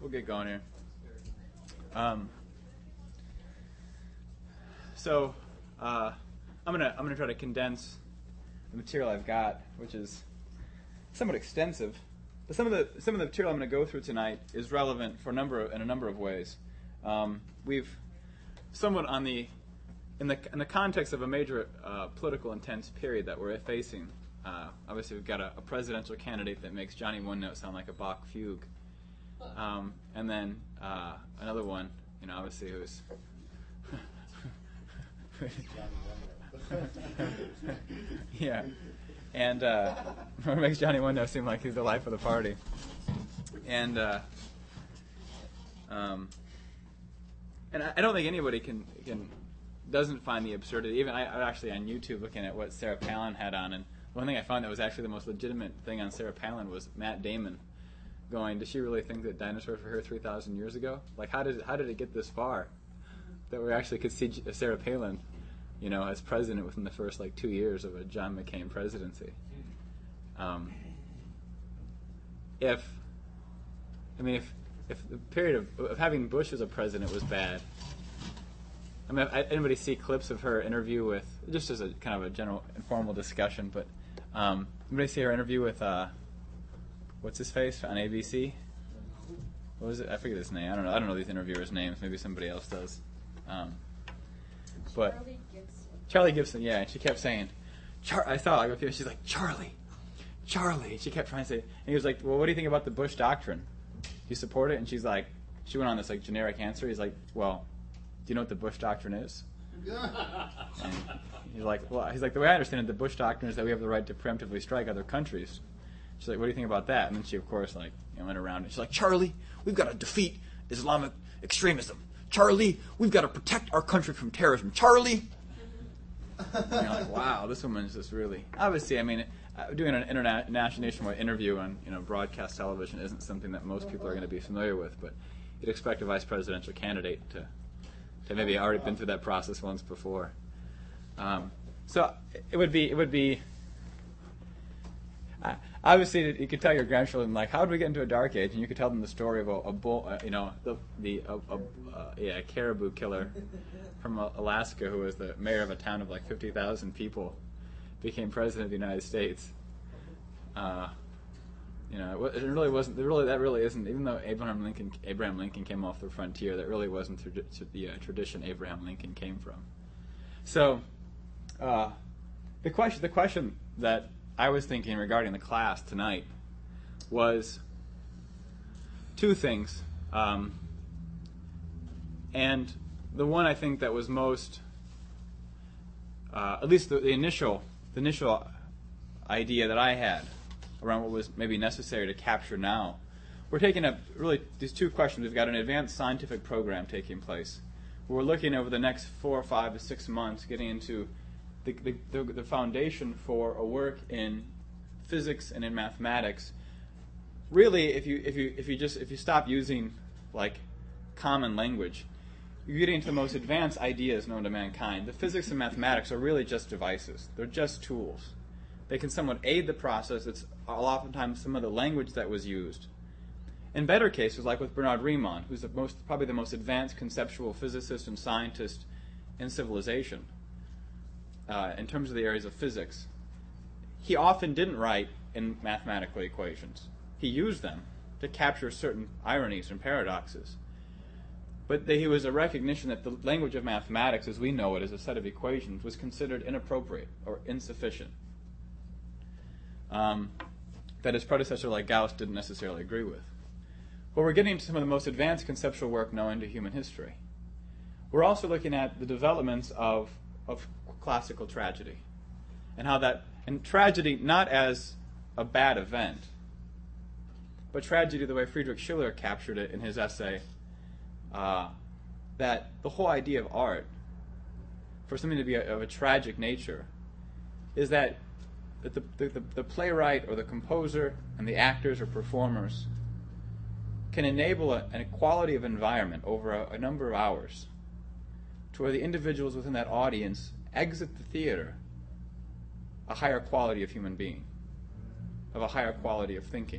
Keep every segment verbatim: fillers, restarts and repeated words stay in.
we'll get going here. Um, so uh, I'm gonna I'm gonna try to condense the material I've got, which is somewhat extensive. But some of the some of the material I'm going to go through tonight is relevant for a number of, in a number of ways. Um, we've somewhat on the in the in the context of a major uh, political intense period that we're facing. Uh, obviously, we've got a, a presidential candidate that makes Johnny One Note sound like a Bach fugue, um, and then uh, another one, you know, obviously who's yeah, and uh, makes Johnny One Note seem like he's the life of the party, and uh, um, and I, I don't think anybody can can doesn't find the absurdity. Even I, I actually on YouTube looking at what Sarah Palin had on, and one thing I found that was actually the most legitimate thing on Sarah Palin was Matt Damon going, does she really think that dinosaurs were here three thousand years ago? Like, how did how did it get this far that we actually could see Sarah Palin, you know, as president within the first like two years of a John McCain presidency? Um, if I mean, if if the period of, of having Bush as a president was bad, I mean, if anybody see clips of her interview with, just as a kind of a general informal discussion, but um, anybody see her interview with uh, what's his face on A B C? What was it? I forget his name. I don't know. I don't know these interviewers' names. Maybe somebody else does. Um, but Charlie Gibson. Charlie Gibson, yeah. And she kept saying, Char- I saw like she's like Charlie, Charlie. And she kept trying to say, and he was like, well, what do you think about the Bush doctrine? Do you support it? And she's like, she went on this like generic answer. He's like, well, do you know what the Bush doctrine is? And he's like, well, he's like, the way I understand it, the Bush doctrine is that we have the right to preemptively strike other countries. She's like, what do you think about that? And then she, of course, like, you know, went around and she's like, Charlie, we've got to defeat Islamic extremism. Charlie, we've got to protect our country from terrorism. Charlie. And you're like, wow, this woman's just really, obviously, I mean, uh, doing an international nationwide interview on, you know, broadcast television isn't something that most people are going to be familiar with, but you'd expect a vice presidential candidate to to maybe already been through that process once before. Um, so it would be, it would be, uh, obviously you could tell your grandchildren, like, how did we get into a dark age? And you could tell them the story of a, a bull, uh, you know, the, the a, a, uh, yeah, a caribou killer from uh, Alaska who was the mayor of a town of like fifty thousand people, became president of the United States. Uh, You know, it really wasn't. It really, that really isn't. Even though Abraham Lincoln, Abraham Lincoln came off the frontier, that really wasn't tradi- the uh, tradition Abraham Lincoln came from. So, uh, the question, the question that I was thinking regarding the class tonight was two things, um, and the one I think that was most, uh, at least the, the initial, the initial idea that I had around what was maybe necessary to capture now. We're taking up really these two questions. We've got an advanced scientific program taking place. We're looking over the next four or five to six months, getting into the, the, the, the foundation for a work in physics and in mathematics. Really, if you if you if you just if you stop using like common language, you're getting into the most advanced ideas known to mankind. The physics and mathematics are really just devices. They're just tools. They can somewhat aid the process. It's oftentimes some of the language that was used. In better cases, like with Bernard Riemann, who's the most, probably the most advanced conceptual physicist and scientist in civilization, uh, in terms of the areas of physics, he often didn't write in mathematical equations. He used them to capture certain ironies and paradoxes. But he was a recognition that the language of mathematics, as we know it, as a set of equations, was considered inappropriate or insufficient. Um, that his predecessor like Gauss didn't necessarily agree with. But we're getting to some of the most advanced conceptual work known to human history. We're also looking at the developments of, of classical tragedy, and how that, and tragedy not as a bad event, but tragedy the way Friedrich Schiller captured it in his essay, uh, that the whole idea of art, for something to be a, of a tragic nature, is that that the, the, the playwright or the composer and the actors or performers can enable a, an equality of environment over a, a number of hours to where the individuals within that audience exit the theater a higher quality of human being, of a higher quality of thinking,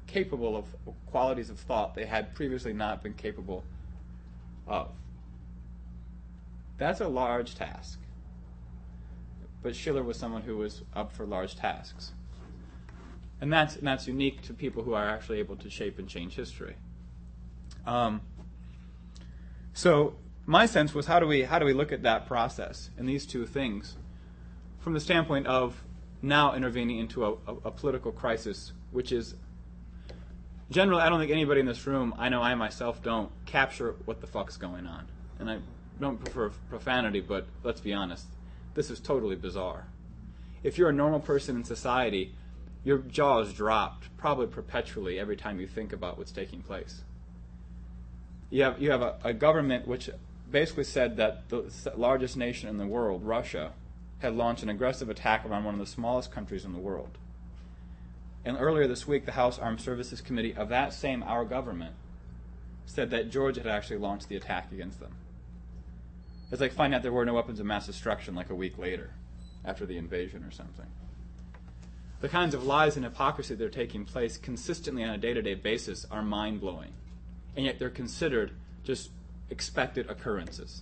capable of qualities of thought they had previously not been capable of. That's a large task. But Schiller was someone who was up for large tasks. And that's, and that's unique to people who are actually able to shape and change history. Um, so my sense was, how do we how do we look at that process and these two things from the standpoint of now intervening into a, a, a political crisis, which is generally, I don't think anybody in this room, I know I myself don't, capture what the fuck's going on. And I don't prefer profanity, but let's be honest, this is totally bizarre. If you're a normal person in society, your jaw is dropped probably perpetually every time you think about what's taking place. You have you have a, a government which basically said that the largest nation in the world, Russia, had launched an aggressive attack around one of the smallest countries in the world. And earlier this week, the House Armed Services Committee of that same our government said that Georgia had actually launched the attack against them. It's like finding out there were no weapons of mass destruction like a week later, after the invasion or something. The kinds of lies and hypocrisy that are taking place consistently on a day-to-day basis are mind-blowing. And yet they're considered just expected occurrences.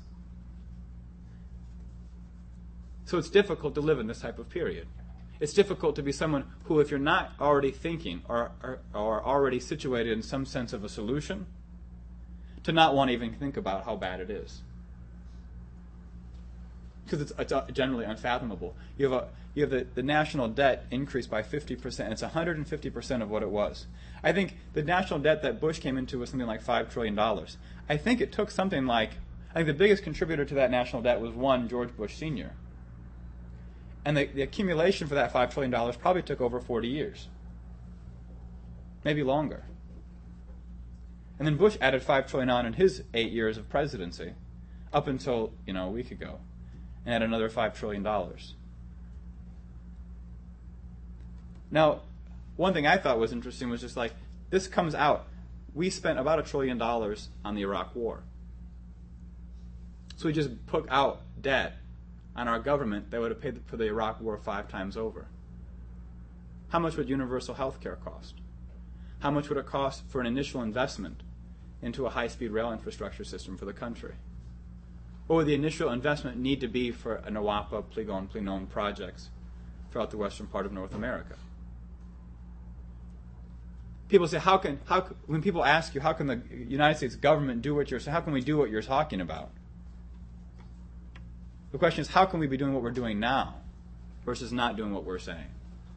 So it's difficult to live in this type of period. It's difficult to be someone who, if you're not already thinking or, or, or already situated in some sense of a solution, to not want to even think about how bad it is. Because it's, it's generally unfathomable. You have, a, you have the, the national debt increased by fifty percent. It's one hundred fifty percent of what it was. I think the national debt that Bush came into was something like five trillion dollars. I think it took something like, I think the biggest contributor to that national debt was one, George Bush Senior And the, the accumulation for that five trillion dollars probably took over forty years. Maybe longer. And then Bush added five trillion dollars on in his eight years of presidency, up until, you know, a week ago, and had another five trillion dollars. Now, one thing I thought was interesting was just like, this comes out. We spent about a trillion dollars on the Iraq War. So we just put out debt on our government that would have paid for the Iraq War five times over. How much would universal health care cost? How much would it cost for an initial investment into a high-speed rail infrastructure system for the country? What would the initial investment need to be for a Nawapa, Pligon, Plinon projects throughout the western part of North America? People say, how can, how, when people ask you, how can the United States government do what you're saying, how can we do what you're talking about? The question is, how can we be doing what we're doing now versus not doing what we're saying?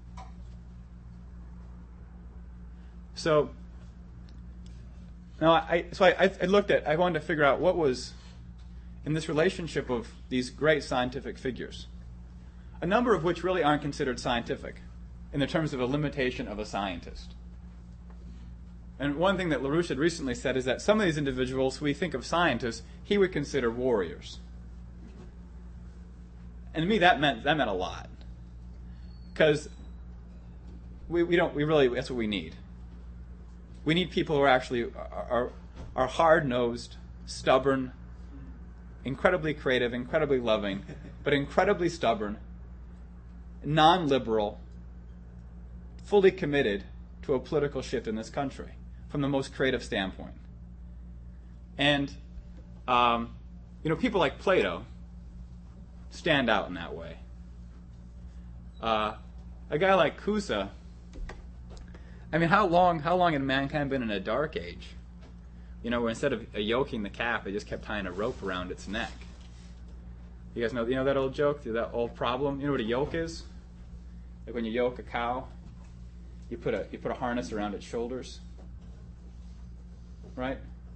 So, now I, so I, I looked at, I wanted to figure out what was, in this relationship of these great scientific figures, a number of which really aren't considered scientific in the terms of a limitation of a scientist. And one thing that LaRouche had recently said is that some of these individuals who we think of scientists, he would consider warriors. And to me, that meant that meant a lot, because we we don't we really that's what we need. We need people who are actually are are, are hard-nosed, stubborn, incredibly creative, incredibly loving, but incredibly stubborn, non-liberal, fully committed to a political shift in this country from the most creative standpoint. And um, you know, people like Plato stand out in that way. Uh, a guy like Cusa, I mean, how long how long had mankind been in a dark age? You know, where instead of yoking the calf, they just kept tying a rope around its neck. You guys know, you know that old joke, that old problem? You know what a yoke is? Like when you yoke a cow, you put a you put a harness around its shoulders, right?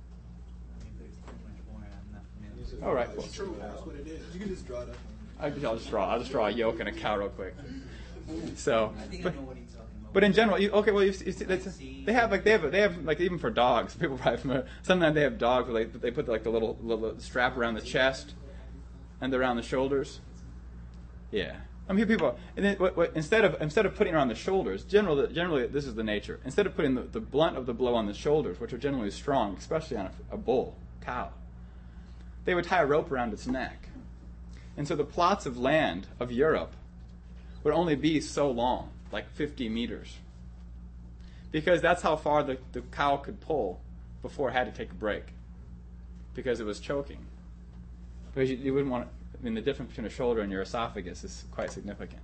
All right. Well, it's true. That's what it is. You can just draw it up. I'll just draw. I'll just draw a yoke and a cow real quick. So, I think but, I know what he's talking about. but in general, you, okay. Well, you, you see, that's, they have like they have they have like even for dogs. People probably familiar, sometimes they have dogs where they they put like the little little strap around the chest and around the shoulders. Yeah. I mean, people, and then what, what, instead of instead of putting it around the shoulders, generally, generally this is the nature. Instead of putting the, the blunt of the blow on the shoulders, which are generally strong, especially on a, a bull, cow, they would tie a rope around its neck. And so the plots of land of Europe would only be so long, like fifty meters. because that's how far the, the cow could pull before it had to take a break, because it was choking. Because you, you wouldn't want to, I mean, the difference between a shoulder and your esophagus is quite significant.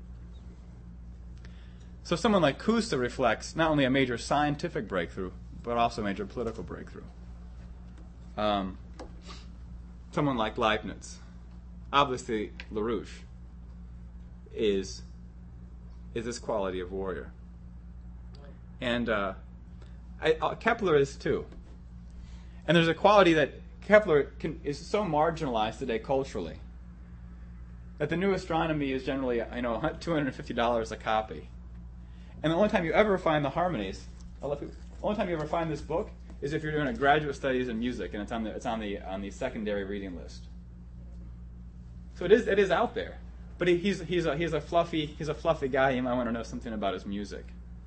So someone like Coussin reflects not only a major scientific breakthrough, but also a major political breakthrough. Um, someone like Leibniz, obviously LaRouche, is, is this quality of warrior. And uh, I, uh, Kepler is too. And there's a quality that Kepler can, is so marginalized today culturally that the New Astronomy is generally, I know, two hundred fifty dollars a copy. And the only time you ever find the harmonies, I'll let people, the only time you ever find this book is if you're doing a graduate studies in music, and it's on the it's on the on the secondary reading list. So it is it is out there, but he, he's he's a he's a fluffy he's a fluffy guy. You might want to know something about his music.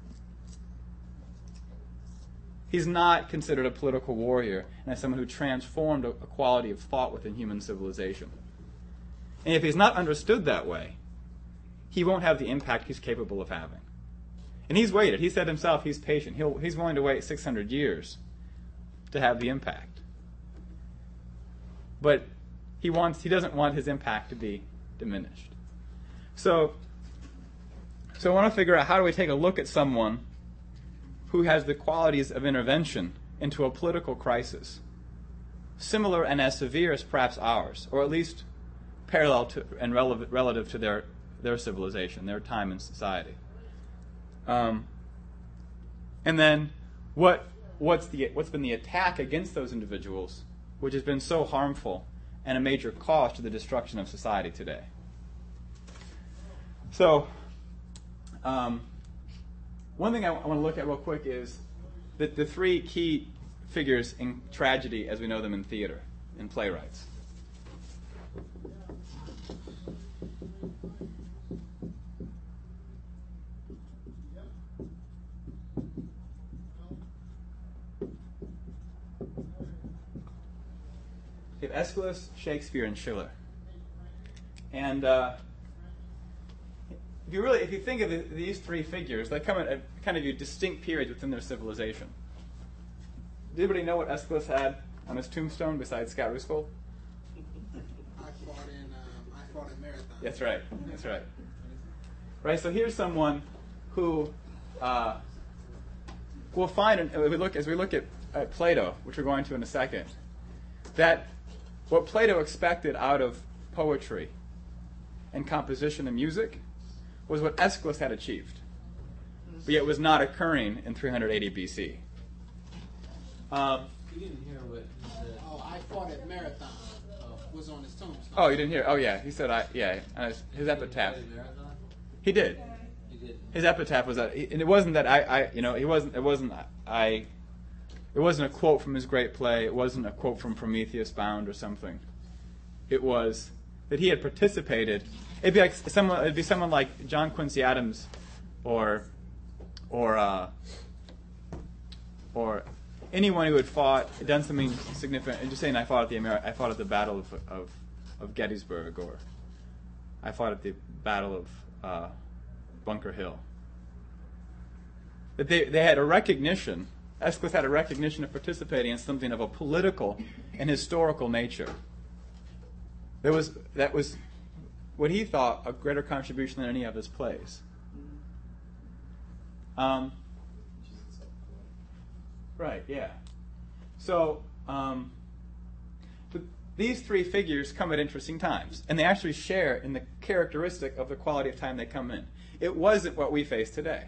He's not considered a political warrior, and as someone who transformed a, a quality of thought within human civilization. And if he's not understood that way, he won't have the impact he's capable of having. And he's waited. He said himself he's patient. He'll, he's willing to wait six hundred years to have the impact. But he wants he doesn't want his impact to be diminished. So, so I want to figure out, how do we take a look at someone who has the qualities of intervention into a political crisis, similar and as severe as perhaps ours, or at least parallel to and relevant, relative to their, their civilization, their time in society. Um, and then what what's the what's been the attack against those individuals, which has been so harmful and a major cause to the destruction of society today. So, um, one thing I, I want to look at real quick is the, the three key figures in tragedy as we know them in theater, in playwrights. We have Aeschylus, Shakespeare, and Schiller. And uh, if you really, if you think of the, these three figures, they come at a, kind of distinct periods within their civilization. Does anybody know what Aeschylus had on his tombstone besides Scott Rusvold? I fought in um, I fought in Marathon. That's right. That's right. Right. So here's someone who uh, we'll find, and we look as we look at, at Plato, which we're going to in a second, that what Plato expected out of poetry and composition and music was what Aeschylus had achieved, but yet was not occurring in three hundred eighty B C. Um, You didn't hear what he said. Oh, I fought at Marathon. Uh, was on his tombstone. oh, you didn't hear? Oh, yeah. He said, "I yeah." Uh, his epitaph. Did he play marathon? He did. He did. His epitaph was that, and it wasn't that I, I, you know, he wasn't. It wasn't I. It wasn't a quote from his great play. It wasn't a quote from Prometheus Bound or something. It was that he had participated. It'd be like someone. It'd be someone like John Quincy Adams, or, or, uh, or anyone who had fought, done something significant. And just saying, I fought at the Ameri- I fought at the Battle of, of, of Gettysburg, or I fought at the Battle of uh, Bunker Hill. That they they had a recognition. Aeschylus had a recognition of participating in something of a political and historical nature. There was that was what he thought a greater contribution than any of his plays. Um, right, yeah. So um, but these three figures come at interesting times, and they actually share in the characteristic of the quality of time they come in. It wasn't what we face today.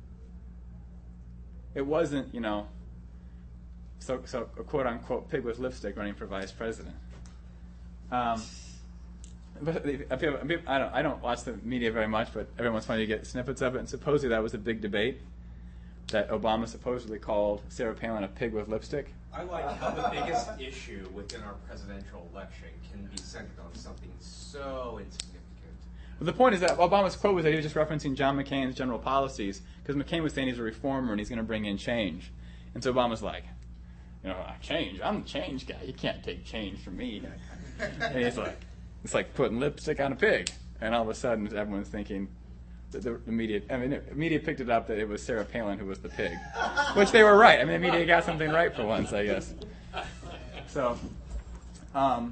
It wasn't, you know, so so a quote unquote pig with lipstick running for vice president. Um, but I, feel, I don't I don't watch the media very much, but every once in a while you get snippets of it. And supposedly that was a big debate that Obama supposedly called Sarah Palin a pig with lipstick. I like how the biggest issue within our presidential election can be centered on something so insignificant. But the point is that Obama's quote was that he was just referencing John McCain's general policies, because McCain was saying he's a reformer and he's going to bring in change. And so Obama's like, you know, change? I'm the change guy. You can't take change from me. And he's like, it's like putting lipstick on a pig. And all of a sudden everyone's thinking, the, the, the media, I mean, the media picked it up that it was Sarah Palin who was the pig, which they were right. I mean, the media got something right for once, I guess. So, um,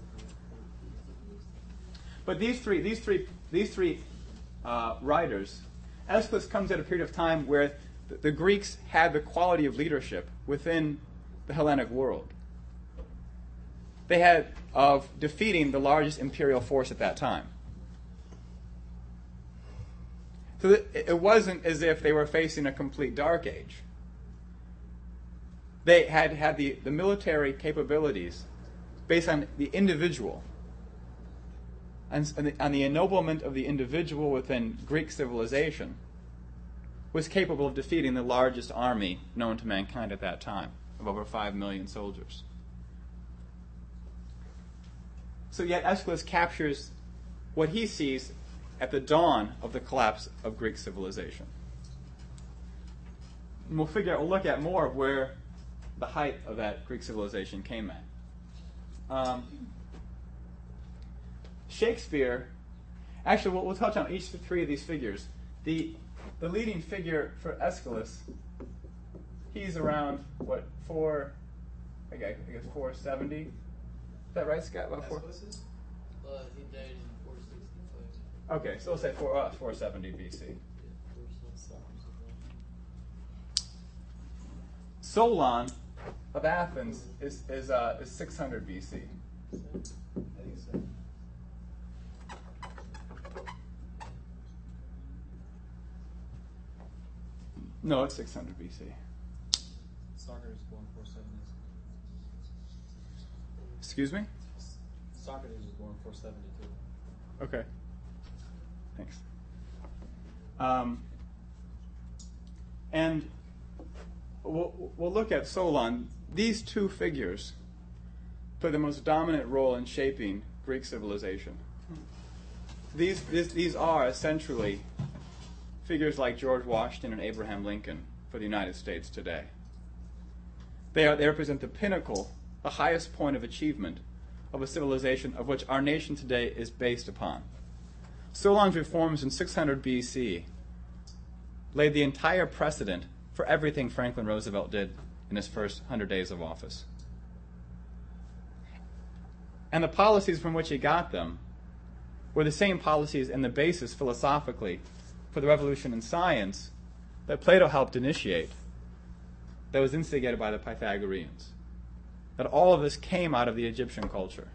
but these three, these three, these three uh, writers, Aeschylus comes at a period of time where the, the Greeks had the quality of leadership within the Hellenic world. They had of defeating the largest imperial force at that time. So that it wasn't as if they were facing a complete dark age. They had had the, the military capabilities based on the individual, and, and the, on the ennoblement of the individual within Greek civilization, was capable of defeating the largest army known to mankind at that time, of over five million soldiers. So yet Aeschylus captures what he sees at the dawn of the collapse of Greek civilization. And we'll figure out, we'll look at more of where the height of that Greek civilization came at. Um, Shakespeare, actually we'll, we'll touch on each three of these figures. The, the leading figure for Aeschylus, he's around, what, four, I guess, I guess four seventy? Is that right, Scott? About four? Aeschylus? Well, he died in four sixty-five. Okay, so we'll say four, uh, four seventy B C. Solon of Athens is is uh, is six hundred B C. I think so. No, it's six hundred B C. Socrates was born four seventy. Excuse me? Socrates was born four seventy-two. Okay. Thanks. Um, and we'll, we'll look at Solon. These two figures play the most dominant role in shaping Greek civilization. These, these, these are essentially figures like George Washington and Abraham Lincoln for the United States today. They, are, they represent the pinnacle, the highest point of achievement of a civilization of which our nation today is based upon. Solon's reforms in six hundred B C laid the entire precedent for everything Franklin Roosevelt did in his first hundred days of office. And the policies from which he got them were the same policies and the basis philosophically for the revolution in science that Plato helped initiate, that was instigated by the Pythagoreans. That all of this came out of the Egyptian culture.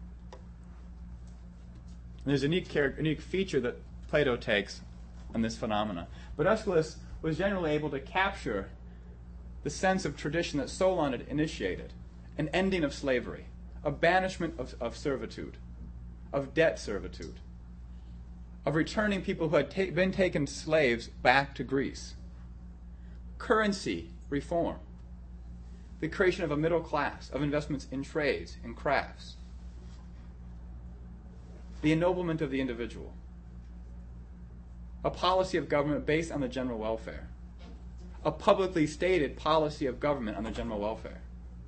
And there's a unique, unique feature that Plato takes on this phenomena. But Aeschylus was generally able to capture the sense of tradition that Solon had initiated, an ending of slavery, a banishment of, of servitude, of debt servitude, of returning people who had ta- been taken slaves back to Greece, currency reform, the creation of a middle class, of investments in trades, in crafts, the ennoblement of the individual, a policy of government based on the general welfare, a publicly stated policy of government on the general welfare.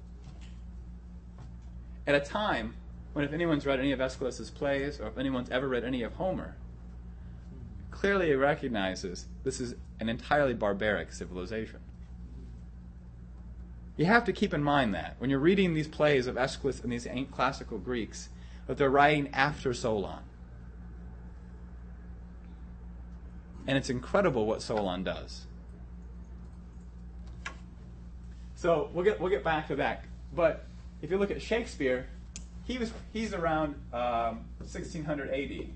At a time when, if anyone's read any of Aeschylus's plays, or if anyone's ever read any of Homer, clearly it recognizes this is an entirely barbaric civilization. You have to keep in mind that when you're reading these plays of Aeschylus and these ancient classical Greeks, that they're writing after Solon. And it's incredible what Solon does. So we'll get we'll get back to that. But if you look at Shakespeare, he was he's around um, sixteen hundred A D,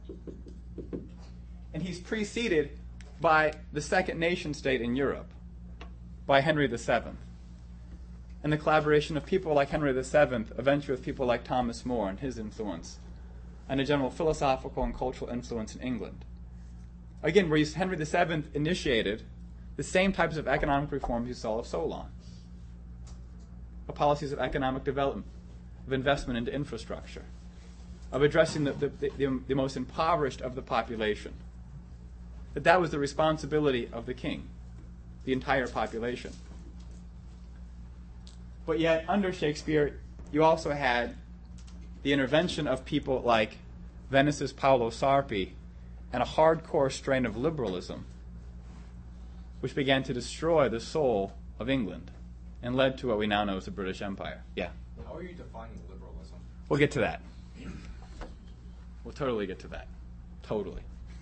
and he's preceded by the second nation state in Europe, by Henry the Seventh. And the collaboration of people like Henry the Seventh, eventually with people like Thomas More and his influence, and a general philosophical and cultural influence in England. Again, where Henry the Seventh initiated the same types of economic reforms you saw of Solon. The policies of economic development, of investment into infrastructure, of addressing the, the, the, the most impoverished of the population. That that was the responsibility of the king, the entire population. But yet, under Shakespeare, you also had the intervention of people like Venice's Paolo Sarpi and a hardcore strain of liberalism, which began to destroy the soul of England and led to what we now know as the British Empire. Yeah? How are you defining liberalism? We'll get to that. We'll totally get to that. Totally.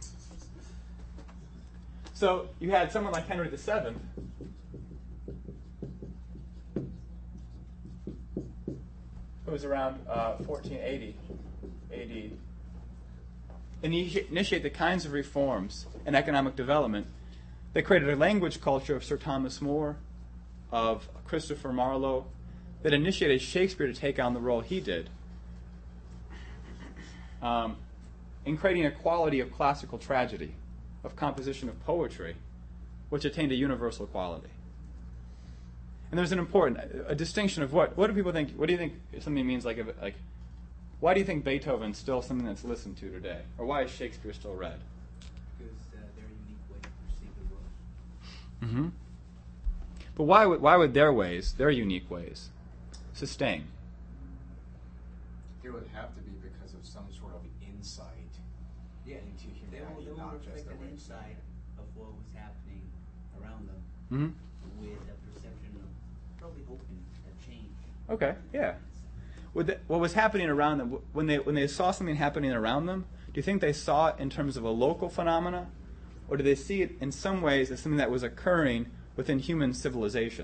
So you had someone like Henry the Seventh, who was around uh, fourteen eighty A D, and he initiated the kinds of reforms and economic development that created a language culture of Sir Thomas More, of Christopher Marlowe, that initiated Shakespeare to take on the role he did, um, in creating a quality of classical tragedy, of composition of poetry, which attained a universal quality. And there's an important a, a distinction of what what do people think? What do you think something means? Like if, like, why do you think Beethoven's still something that's listened to today, or why is Shakespeare still read? Because uh, they're a unique way to perceive the world. Mm-hmm. But why would why would their ways, their unique ways, sustain? It would have to be because of some sort of insight Yeah, into they will, humanity, they will not just reflect their an way of insight of what was happening around them Mm-hmm. with a perception of probably hoping a change. Okay, yeah. Would the, what was happening around them, when they when they saw something happening around them, do you think they saw it in terms of a local phenomena, or did they see it in some ways as something that was occurring within human civilization?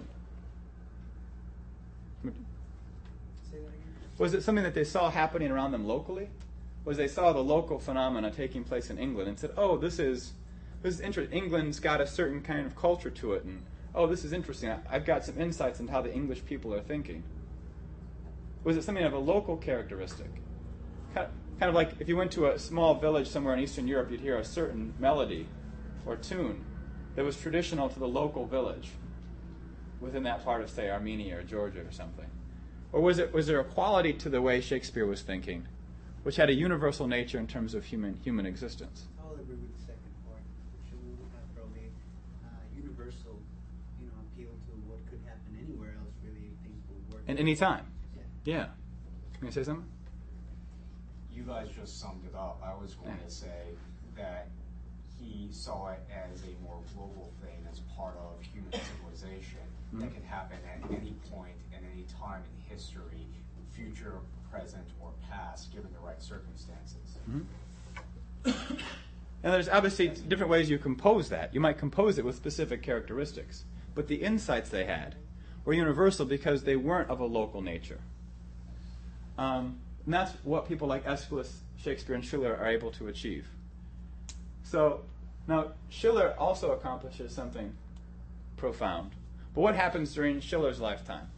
Say that again? Was it something that they saw happening around them locally? Was they saw the local phenomena taking place in England and said, "Oh, this is this is interesting. England's got a certain kind of culture to it, and oh, this is interesting. I, I've got some insights into how the English people are thinking." Was it something of a local characteristic? Kind of, kind of like if you went to a small village somewhere in Eastern Europe, you'd hear a certain melody or tune that was traditional to the local village within that part of, say, Armenia or Georgia or something. Or was it was there a quality to the way Shakespeare was thinking, which had a universal nature in terms of human human existence? I'll agree with the second part, which will have probably uh, universal, you know, appeal to what could happen anywhere else. Really, things will work. And any time. Yeah. Yeah. You gonna say something? You guys just summed it up. I was going to say that he saw it as a more global thing, as part of human civilization Mhm. that can happen at any point and any time in history, future, present, or past, given the right circumstances. Mm-hmm. And there's obviously different ways you compose that. You might compose it with specific characteristics, but the insights they had were universal because they weren't of a local nature. Um, and that's what people like Aeschylus, Shakespeare, and Schiller are able to achieve. So now Schiller also accomplishes something profound. But what happens during Schiller's lifetime?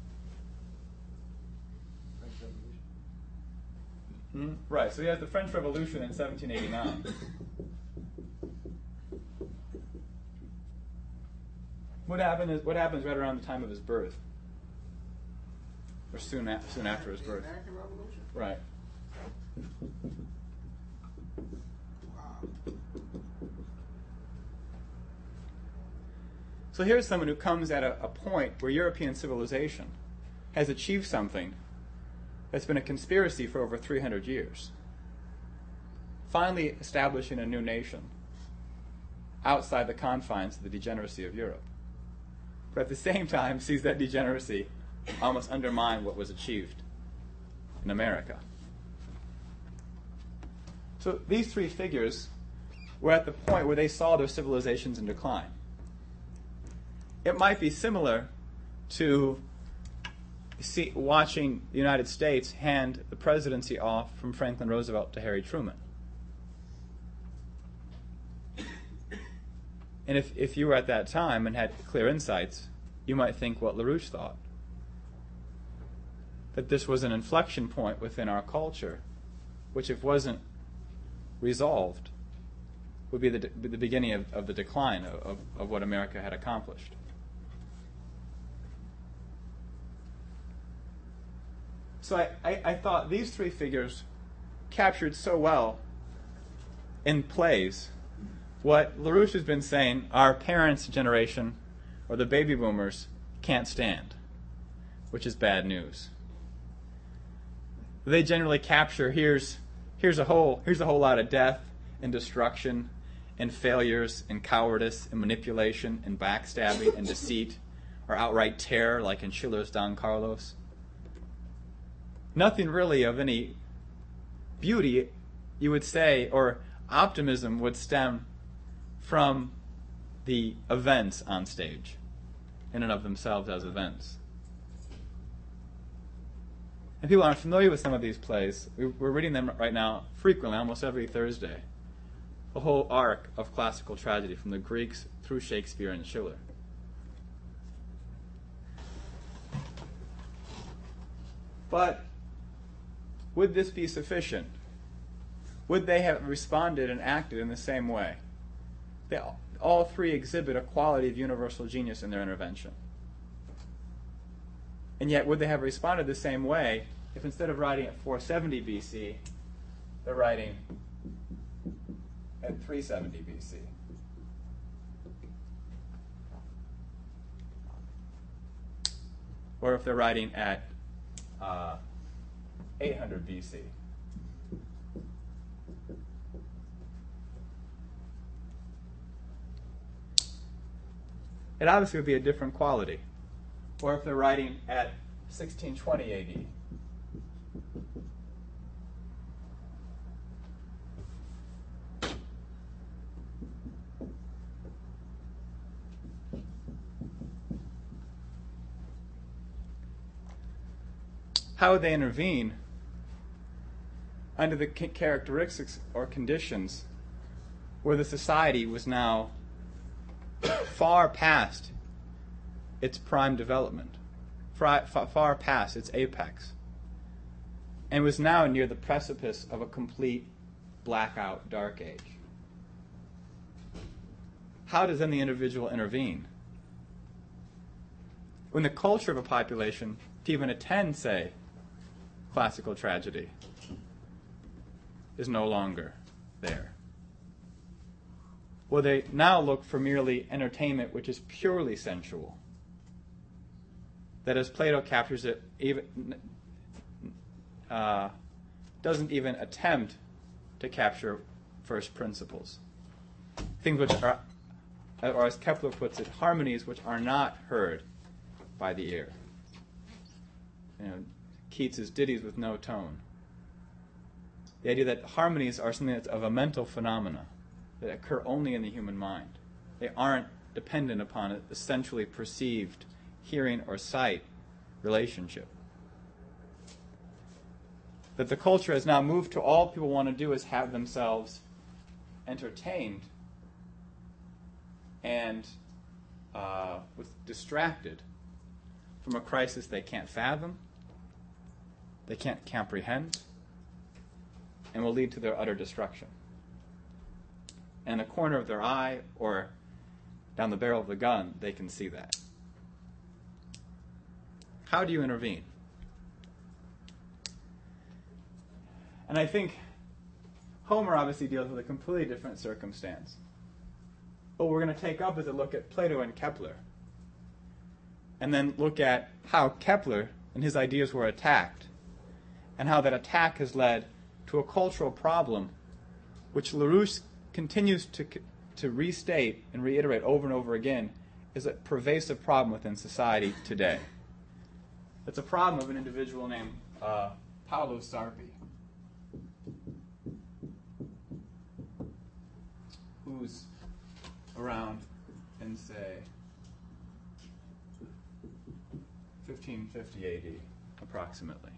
French Revolution. Hmm? Right, so he has the French Revolution in seventeen eighty-nine. What happened is what happens right around the time of his birth, or soon a- soon after his The birth. American Revolution. Right. Wow. So here's someone who comes at a, a point where European civilization has achieved something that's been a conspiracy for over three hundred years, finally establishing a new nation outside the confines of the degeneracy of Europe. But at the same time sees that degeneracy almost undermine what was achieved in America. So these three figures were at the point where they saw their civilizations in decline. It might be similar to see, watching the United States hand the presidency off from Franklin Roosevelt to Harry Truman. And if, if you were at that time and had clear insights, you might think what LaRouche thought. That this was an inflection point within our culture, which if wasn't resolved, would be the, de- the beginning of, of the decline of, of, of what America had accomplished. So I, I, I thought these three figures captured so well in plays what LaRouche has been saying our parents' generation, or the baby boomers, can't stand, which is bad news. They generally capture here's here's a whole here's a whole lot of death and destruction in failures, in cowardice, in manipulation, in backstabbing, in deceit, or outright terror, like in Schiller's Don Carlos. Nothing really of any beauty, you would say, or optimism would stem from the events on stage, in and of themselves as events. And people aren't familiar with some of these plays. We're reading them right now frequently, almost every Thursday. The whole arc of classical tragedy, from the Greeks through Shakespeare and Schiller. But would this be sufficient? Would they have responded and acted in the same way? They all three exhibit a quality of universal genius in their intervention. And yet, would they have responded the same way if instead of writing at four seventy B C, they're writing at three seventy B C? Or if they're writing at uh, eight hundred B C? It obviously would be a different quality. Or if they're writing at sixteen twenty A D. How would they intervene under the characteristics or conditions where the society was now far past its prime development, far, far past its apex, and was now near the precipice of a complete blackout dark age? How does then the individual intervene? When the culture of a population to even attend, say, classical tragedy is no longer there. Well, they now look for merely entertainment which is purely sensual. That, as Plato captures it, even uh, doesn't even attempt to capture first principles. Things which are, or as Kepler puts it, harmonies which are not heard by the ear. You know, Keats's ditties with no tone. The idea that harmonies are something that's of a mental phenomena that occur only in the human mind. They aren't dependent upon a essentially perceived hearing or sight relationship. That the culture has now moved to all people want to do is have themselves entertained and uh, with distracted from a crisis they can't fathom, they can't comprehend, and will lead to their utter destruction. And in the corner of their eye or down the barrel of the gun, they can see that. How do you intervene? And I think Homer obviously deals with a completely different circumstance. What we're going to take up is a look at Plato and Kepler, and then look at how Kepler and his ideas were attacked, and how that attack has led to a cultural problem which Larouche continues to, to restate and reiterate over and over again is a pervasive problem within society today. It's a problem of an individual named uh, Paolo Sarpi, who's around in, say, fifteen fifty A D, approximately.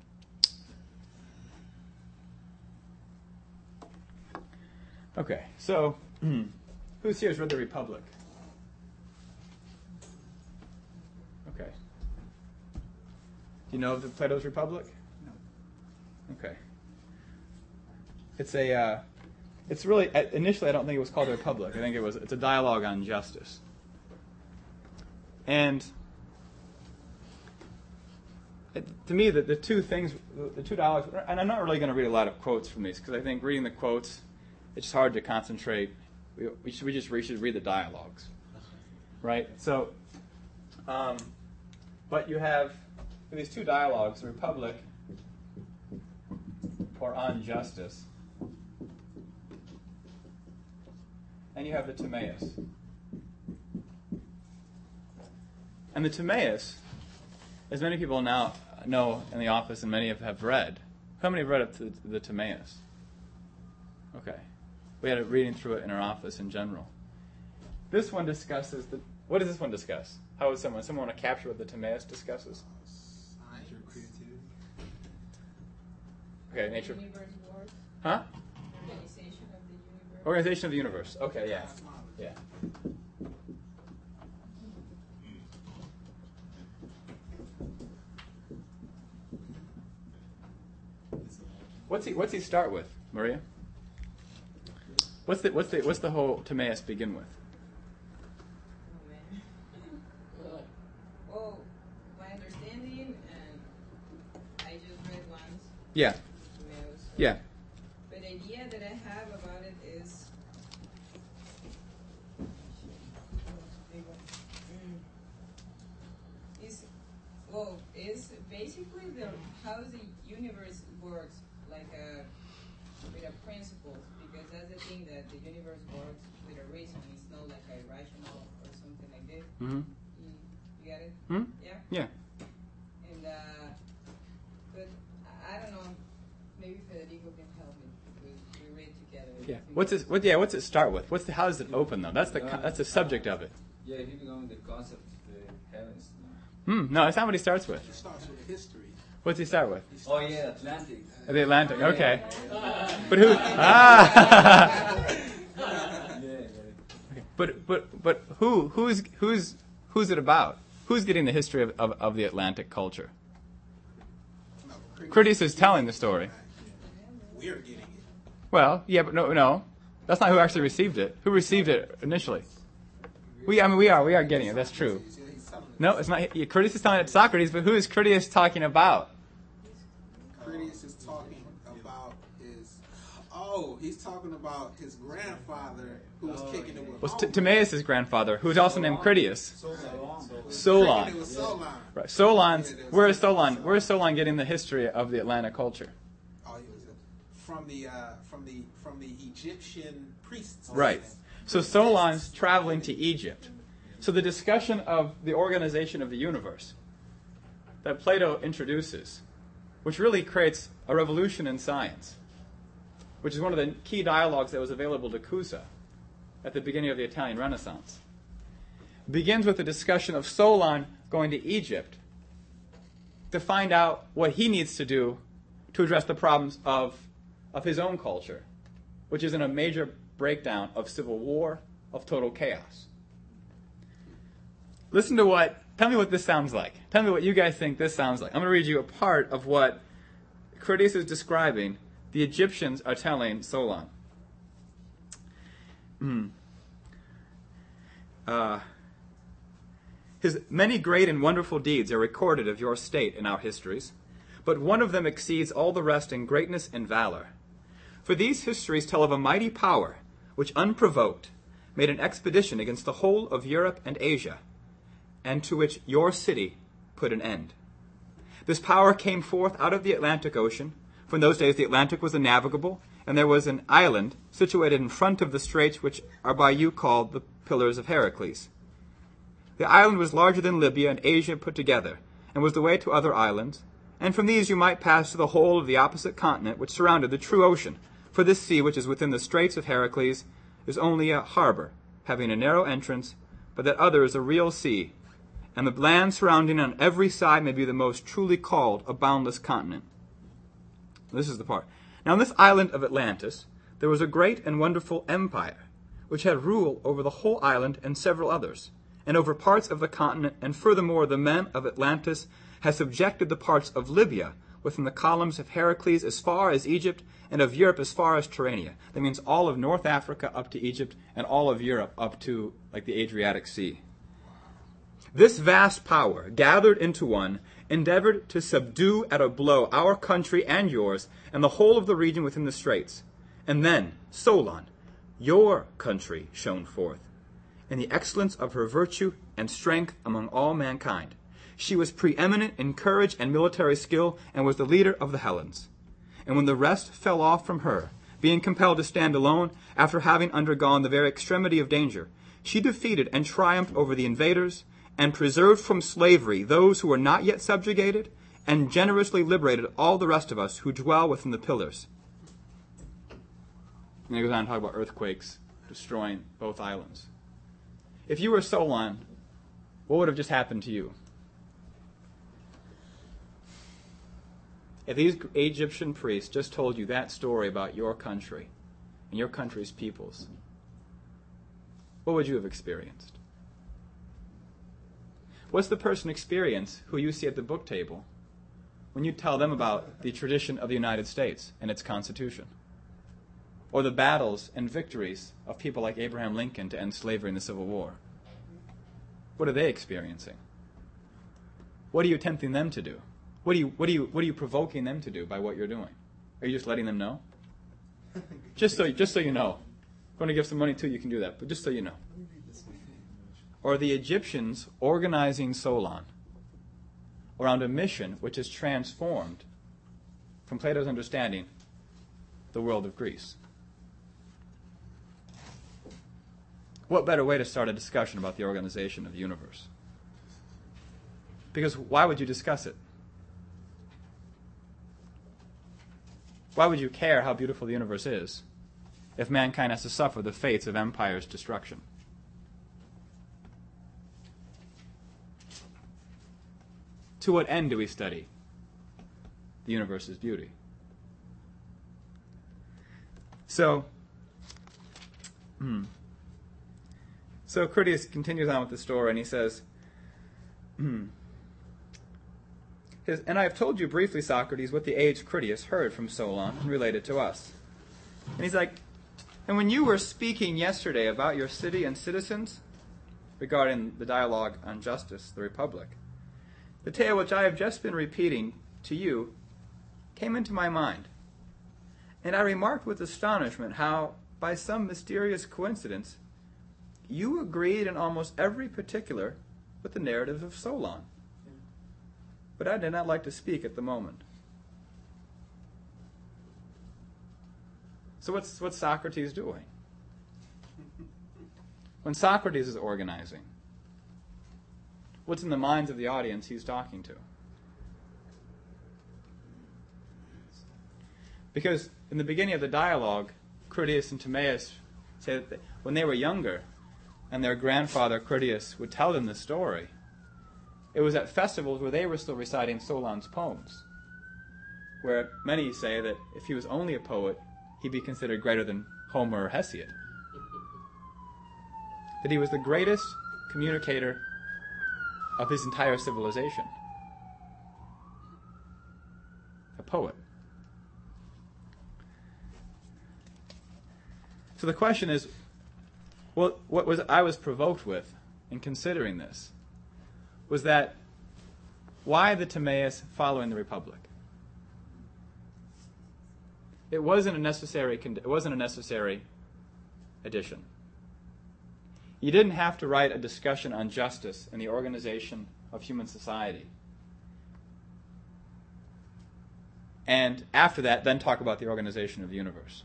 Okay, so who's here has read The Republic? Okay. Do you know of the Plato's Republic? No. Okay. It's a. Uh, it's really initially I don't think it was called The Republic. I think it was. It's a dialogue on justice. And it, to me, the, the two things, the, the two dialogues, and I'm not really going to read a lot of quotes from these because I think reading the quotes, it's just hard to concentrate. We, we should we just we should read the dialogues, right? So, um, but you have these two dialogues: the Republic, or On Justice, and you have the Timaeus. And the Timaeus, as many people now know in the office and many have, have read, how many have read up to the, the Timaeus? Okay. We had a reading through it in our office in general. This one discusses, the, what does this one discuss? How would someone, someone want to capture what the Timaeus discusses? Science or creativity. Okay, nature. Universe works. Huh? Organization of the universe. Organization of the universe. Okay, yeah. Cosmology. Yeah. What's he what's he start with, Maria? What's the what's the what's the whole Timaeus begin with? Oh man. Well, my understanding, and I just read once. Yeah. Timaeus. Yeah. But the idea that I have about it is. Mm. Is well, is basically the how the universe works, like a with a principles, because that's the thing, that the universe works with a reason. It's not like a rational or something like this. Mm-hmm. You, you get it? Hmm? Yeah. Yeah. And uh, but I, I don't know. Maybe Federico can help me because we read together. Yeah. What's it? What? Yeah. What's it start with? What's the? How does it open though? That's the. co- That's the subject of it. Yeah, he began with the concept of the heavens. Hmm. No, that's not what he starts with. It starts with history. What's he start with? He Oh starts- yeah, Atlantic. The Atlantic. Okay. But who? Ah. Yeah, yeah. Okay. But but but who who's who's who's it about? Who's getting the history of, of, of the Atlantic culture? No, Critias is telling the story. We're getting it. Well, yeah, but no, no, that's not who actually received it. Who received it initially? We, I mean, we are, we are getting it. That's true. He's- he's telling us. No, it's not. yeah, Critias is telling it to Socrates, but who is Critias talking about? Critias is talking about his. Oh, he's talking about his grandfather who was kicking it with. Was Homer. T- Timaeus' grandfather, who is also named Critias. Kicking it Solon. with Solon. Right. Solon's. Where is Solon? Where is Solon getting the history of the Atlantic culture? Oh, he was a- from the uh, from the from the Egyptian priests. Right. So Solon's traveling to Egypt. So the discussion of the organization of the universe that Plato introduces, which really creates a revolution in science, which is one of the key dialogues that was available to Cusa at the beginning of the Italian Renaissance, begins with the discussion of Solon going to Egypt to find out what he needs to do to address the problems of, of his own culture, which is in a major breakdown of civil war, of total chaos. Listen to what, tell me what this sounds like. Tell me what you guys think this sounds like. I'm going to read you a part of what Critias is describing the Egyptians are telling Solon. Mm. Uh, his many great and wonderful deeds are recorded of your state in our histories, but one of them exceeds all the rest in greatness and valor. For these histories tell of a mighty power, which unprovoked made an expedition against the whole of Europe and Asia, and to which your city put an end. This power came forth out of the Atlantic Ocean, for in those days the Atlantic was navigable, and there was an island situated in front of the straits which are by you called the Pillars of Heracles. The island was larger than Libya and Asia put together, and was the way to other islands, and from these you might pass to the whole of the opposite continent which surrounded the true ocean, for this sea which is within the straits of Heracles is only a harbor, having a narrow entrance, but that other is a real sea, and the land surrounding on every side may be the most truly called a boundless continent. This is the part. Now on this island of Atlantis there was a great and wonderful empire, which had rule over the whole island and several others, and over parts of the continent, and furthermore the men of Atlantis had subjected the parts of Libya within the columns of Heracles as far as Egypt, and of Europe as far as Tyrrhenia. That means all of North Africa up to Egypt, and all of Europe up to like the Adriatic Sea. This vast power, gathered into one, endeavored to subdue at a blow our country and yours, and the whole of the region within the straits. And then Solon, your country, shone forth, in the excellence of her virtue and strength among all mankind. She was preeminent in courage and military skill, and was the leader of the Hellenes. And when the rest fell off from her, being compelled to stand alone after having undergone the very extremity of danger, she defeated and triumphed over the invaders and preserved from slavery those who were not yet subjugated, and generously liberated all the rest of us who dwell within the pillars. And he goes on to talk about earthquakes destroying both islands. If you were Solon, what would have just happened to you? If these Egyptian priests just told you that story about your country and your country's peoples, what would you have experienced? What's the person experience who you see at the book table when you tell them about the tradition of the United States and its Constitution? Or the battles and victories of people like Abraham Lincoln to end slavery in the Civil War? What are they experiencing? What are you tempting them to do? What are you, what are you, what are you provoking them to do by what you're doing? Are you just letting them know? Just so, just so you know. If you want to give some money too, you can do that, but just so you know. Or the Egyptians organizing Solon around a mission which has transformed, from Plato's understanding, the world of Greece. What better way to start a discussion about the organization of the universe? Because why would you discuss it? Why would you care how beautiful the universe is if mankind has to suffer the fates of empire's destruction? To what end do we study the universe's beauty? So, hmm. So Critias continues on with the story, and he says, hmm. His, and I have told you briefly, Socrates, what the aged Critias heard from Solon and related to us. And he's like, and when you were speaking yesterday about your city and citizens, regarding the dialogue on justice, the Republic, the tale which I have just been repeating to you came into my mind. And I remarked with astonishment how, by some mysterious coincidence, you agreed in almost every particular with the narrative of Solon. But I did not like to speak at the moment. So what's, what's Socrates doing? When Socrates is organizing, what's in the minds of the audience he's talking to? Because in the beginning of the dialogue, Critias and Timaeus say that they, when they were younger, and their grandfather Critias would tell them the story, it was at festivals where they were still reciting Solon's poems, where many say that if he was only a poet, he'd be considered greater than Homer or Hesiod. That he was the greatest communicator of his entire civilization. A poet. So the question is, well, what was I was provoked with in considering this was that why the Timaeus following the Republic? It wasn't a necessary it wasn't a necessary addition. You didn't have to write a discussion on justice and the organization of human society. And after that, then talk about the organization of the universe.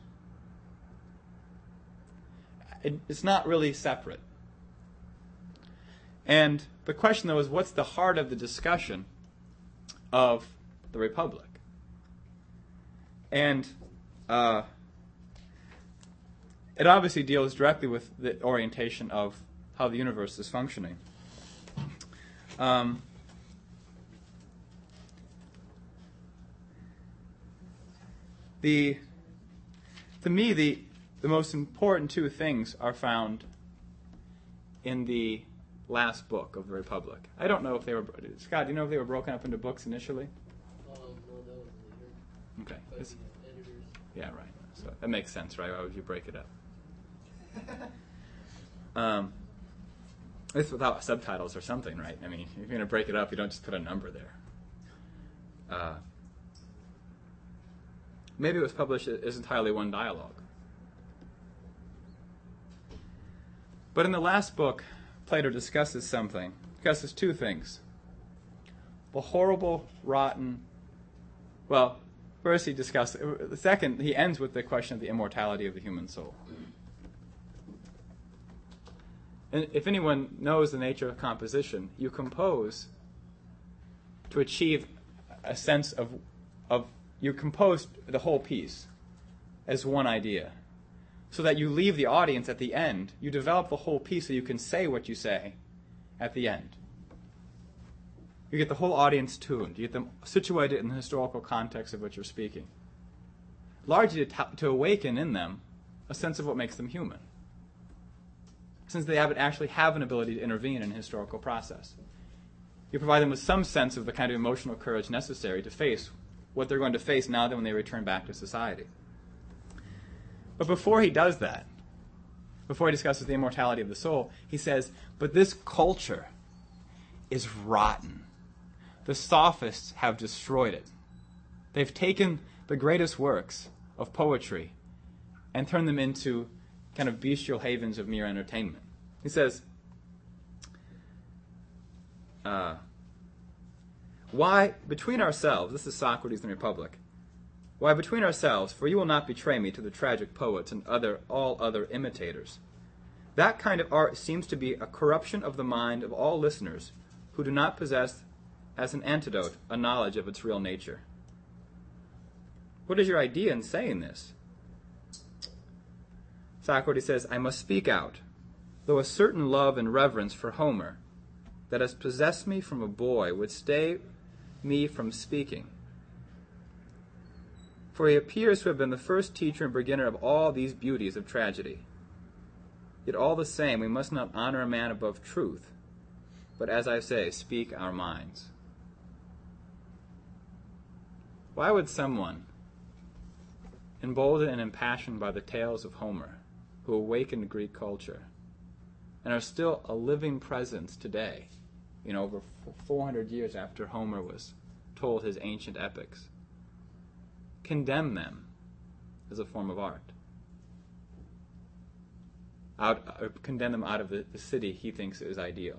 It, it's not really separate. And the question, though, is what's the heart of the discussion of the Republic? And uh, it obviously deals directly with the orientation of how the universe is functioning. Um, the, to me, the the most important two things are found in the last book of the Republic. I don't know if they were, Scott, do you know if they were broken up into books initially? Um, no, that was later. Okay. By This- the editors. yeah, right. So that makes sense, right? Why would you break it up? Um, at least without subtitles or something, right? I mean, if you're going to break it up, you don't just put a number there. Uh, maybe it was published as entirely one dialogue. But in the last book, Plato discusses something. Discusses two things. The horrible, rotten, well, First, he discusses. The second, he ends with the question of the immortality of the human soul. And if anyone knows the nature of composition, you compose to achieve a sense of, of you compose the whole piece as one idea, so that you leave the audience at the end. You develop the whole piece so you can say what you say at the end. You get the whole audience tuned. You get them situated in the historical context of what you're speaking, largely to, to awaken in them a sense of what makes them human, since they haven't actually have an ability to intervene in a historical process. You provide them with some sense of the kind of emotional courage necessary to face what they're going to face now that when they return back to society. But before he does that, before he discusses the immortality of the soul, he says, but this culture is rotten. The sophists have destroyed it. They've taken the greatest works of poetry and turned them into kind of bestial havens of mere entertainment. He says, uh, why, between ourselves, this is Socrates in the Republic, why, between ourselves, for you will not betray me to the tragic poets and other all other imitators. That kind of art seems to be a corruption of the mind of all listeners who do not possess, as an antidote, a knowledge of its real nature. What is your idea in saying this? Socrates says, I must speak out, though a certain love and reverence for Homer that has possessed me from a boy would stay me from speaking. For he appears to have been the first teacher and beginner of all these beauties of tragedy. Yet all the same, we must not honor a man above truth, but, as I say, speak our minds. Why would someone, emboldened and impassioned by the tales of Homer, who awakened Greek culture, and are still a living presence today, you know, over four hundred years after Homer was told his ancient epics, condemn them as a form of art? Out, or condemn them out of the, the city he thinks is ideal.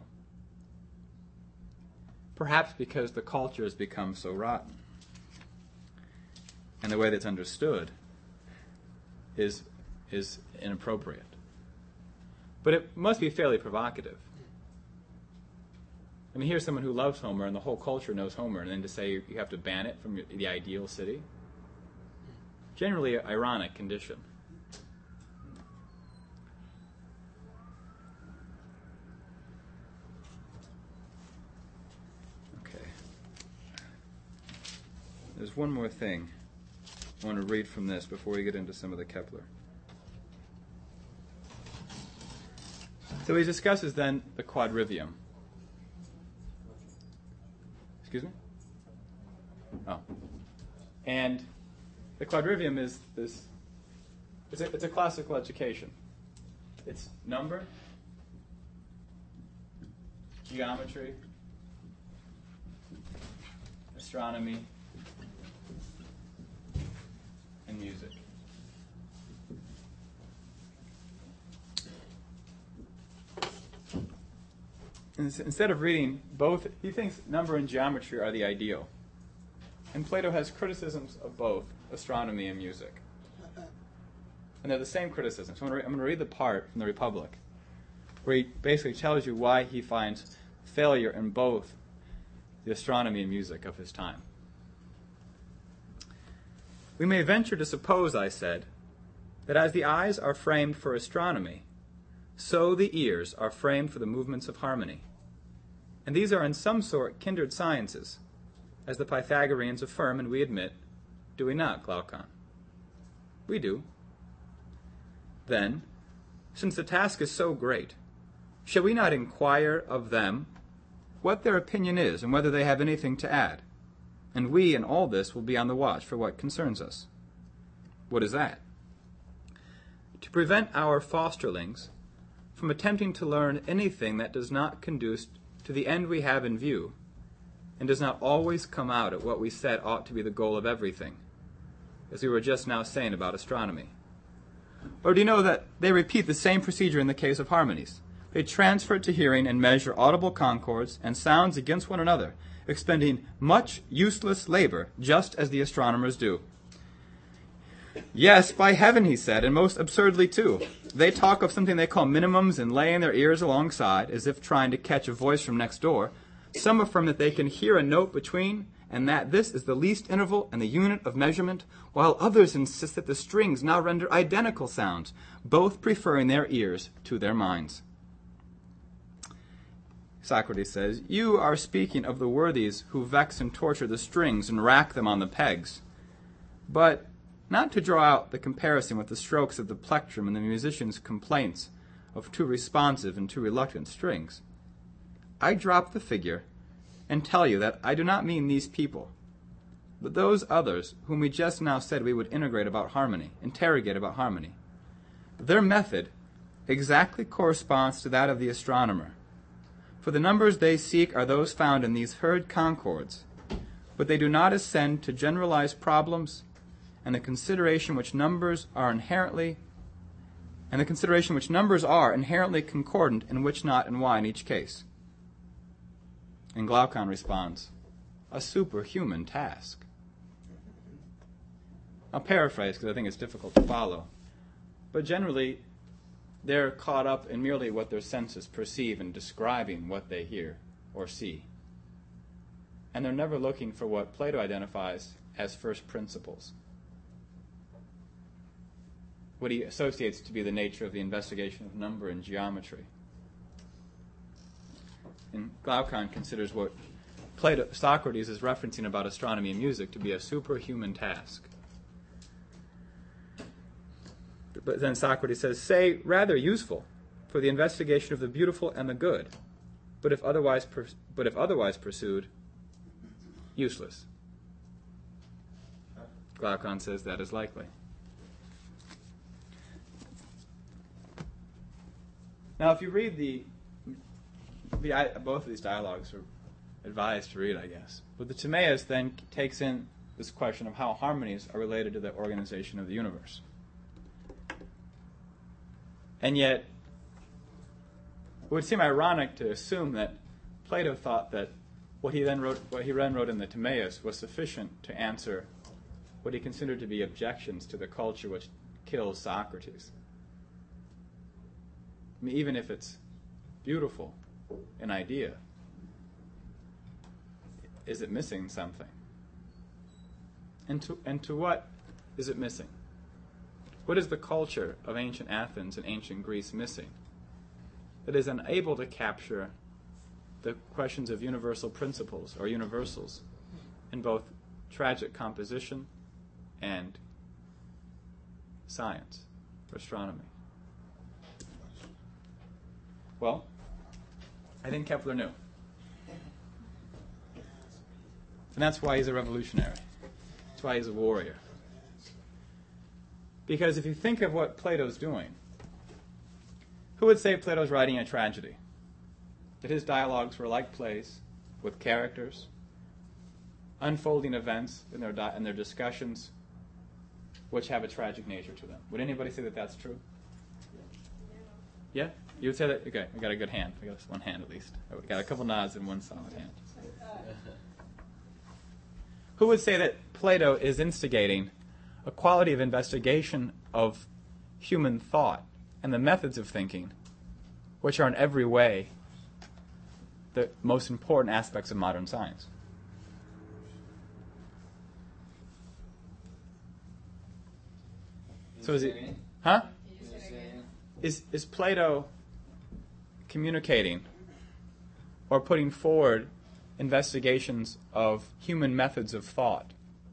Perhaps because the culture has become so rotten, and the way that's understood is is inappropriate. But it must be fairly provocative. I mean, here's someone who loves Homer, and the whole culture knows Homer, and then to say you have to ban it from your, the ideal city? Generally an ironic condition. Okay. There's one more thing I want to read from this before we get into some of the Kepler. So he discusses then the quadrivium. Excuse me? Oh. And the quadrivium is this, it's a, it's a classical education. It's number, geometry, astronomy, and music. Instead of reading both, he thinks number and geometry are the ideal. And Plato has criticisms of both astronomy and music. And they're the same criticisms. So I'm going to read the part from the Republic where he basically tells you why he finds failure in both the astronomy and music of his time. We may venture to suppose, I said, that as the eyes are framed for astronomy, so the ears are framed for the movements of harmony. And these are in some sort kindred sciences, as the Pythagoreans affirm and we admit, do we not, Glaucon? We do. Then, since the task is so great, shall we not inquire of them what their opinion is and whether they have anything to add? And we in all this will be on the watch for what concerns us. What is that? To prevent our fosterlings from attempting to learn anything that does not conduce to the end we have in view, and does not always come out at what we said ought to be the goal of everything, as we were just now saying about astronomy. Or do you know that they repeat the same procedure in the case of harmonies? They transfer to hearing and measure audible concords and sounds against one another, expending much useless labor, just as the astronomers do. Yes, by heaven, he said, and most absurdly too. They talk of something they call minimums and laying their ears alongside, as if trying to catch a voice from next door. Some affirm that they can hear a note between, and that this is the least interval and the unit of measurement, while others insist that the strings now render identical sounds, both preferring their ears to their minds. Socrates says, you are speaking of the worthies who vex and torture the strings and rack them on the pegs. But not to draw out the comparison with the strokes of the plectrum and the musician's complaints of too responsive and too reluctant strings, I drop the figure and tell you that I do not mean these people, but those others whom we just now said we would integrate about harmony, interrogate about harmony. Their method exactly corresponds to that of the astronomer, for the numbers they seek are those found in these heard concords, but they do not ascend to generalized problems, and the consideration which numbers are inherently and the consideration which numbers are inherently concordant and which not and why in each case. And Glaucon responds, a superhuman task. I'll paraphrase because I think it's difficult to follow. But generally, they're caught up in merely what their senses perceive in describing what they hear or see. And they're never looking for what Plato identifies as first principles, what he associates to be the nature of the investigation of number and geometry. And Glaucon considers what Plato, Socrates is referencing about astronomy and music to be a superhuman task. But then Socrates says, say, rather useful for the investigation of the beautiful and the good, but if otherwise, pers- but if otherwise pursued, useless. Glaucon says that is likely. Now, if you read the, the I, both of these dialogues are advised to read, I guess. But the Timaeus then takes in this question of how harmonies are related to the organization of the universe. And yet, it would seem ironic to assume that Plato thought that what he then wrote, what he then wrote in the Timaeus was sufficient to answer what he considered to be objections to the culture which kills Socrates. I mean, even if it's beautiful, an idea, is it missing something? And to, and to what is it missing? What is the culture of ancient Athens and ancient Greece missing that is unable to capture the questions of universal principles or universals in both tragic composition and science or astronomy? Well, I think Kepler knew. And that's why he's a revolutionary. That's why he's a warrior. Because if you think of what Plato's doing, who would say Plato's writing a tragedy? That his dialogues were like plays with characters, unfolding events in their, di- in their discussions which have a tragic nature to them. Would anybody say that that's true? Yeah? You would say that? Okay, I got a good hand. I got one hand at least. I got a couple nods and one solid hand. Who would say that Plato is instigating a quality of investigation of human thought and the methods of thinking, which are in every way the most important aspects of modern science? So is it, huh? Is is Plato communicating or putting forward investigations of human methods of thought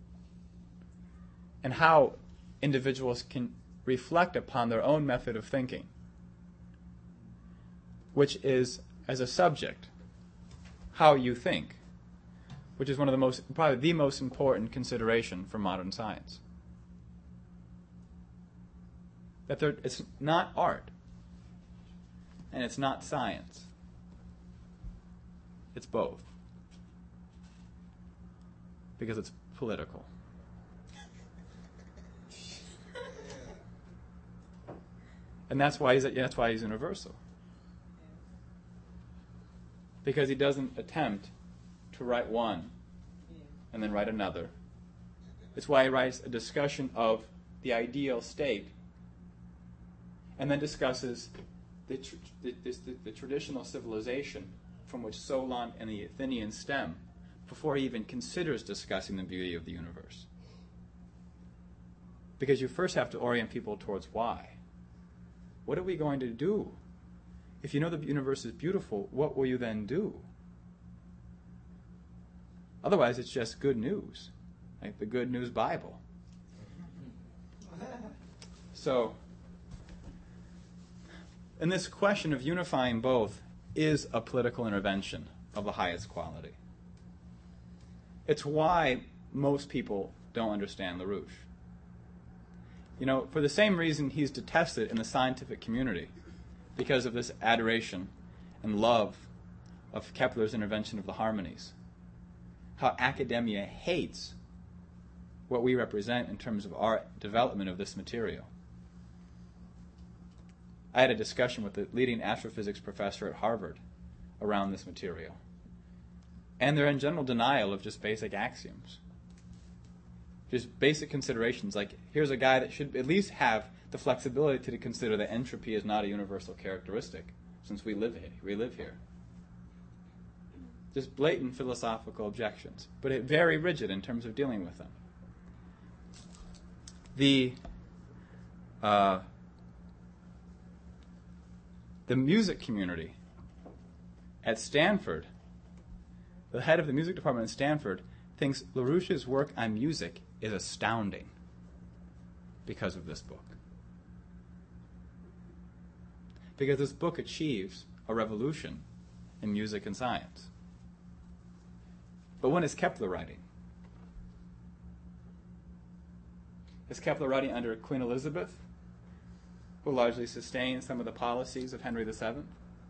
and how individuals can reflect upon their own method of thinking, which is, as a subject, how you think, which is one of the most, probably the most important consideration for modern science. That there, it's not art, and it's not science. It's both. Because it's political. And that's why he's that's why he's universal. Because he doesn't attempt to to write one Yeah. and then write another. It's why he writes a discussion of the ideal state and then discusses the, tr- the, this, the, the traditional civilization from which Solon and the Athenians stem before he even considers discussing the beauty of the universe. Because you first have to orient people towards why. What are we going to do? If you know the universe is beautiful, what will you then do? Otherwise, it's just good news, like the Good News Bible. So, and this question of unifying both is a political intervention of the highest quality. It's why most people don't understand LaRouche. You know, for the same reason he's detested in the scientific community, because of this adoration and love of Kepler's intervention of the harmonies. How academia hates what we represent in terms of our development of this material. I had a discussion with the leading astrophysics professor at Harvard around this material. And they're in general denial of just basic axioms. Just basic considerations, like here's a guy that should at least have the flexibility to consider that entropy is not a universal characteristic, since we live here. We live here. Just blatant philosophical objections, but it, very rigid in terms of dealing with them. The uh, the music community at Stanford, the head of the music department at Stanford, thinks LaRouche's work on music is astounding because of this book. Because this book achieves a revolution in music and science. But when is Kepler writing? Is Kepler writing under Queen Elizabeth, who largely sustained some of the policies of Henry the Seventh?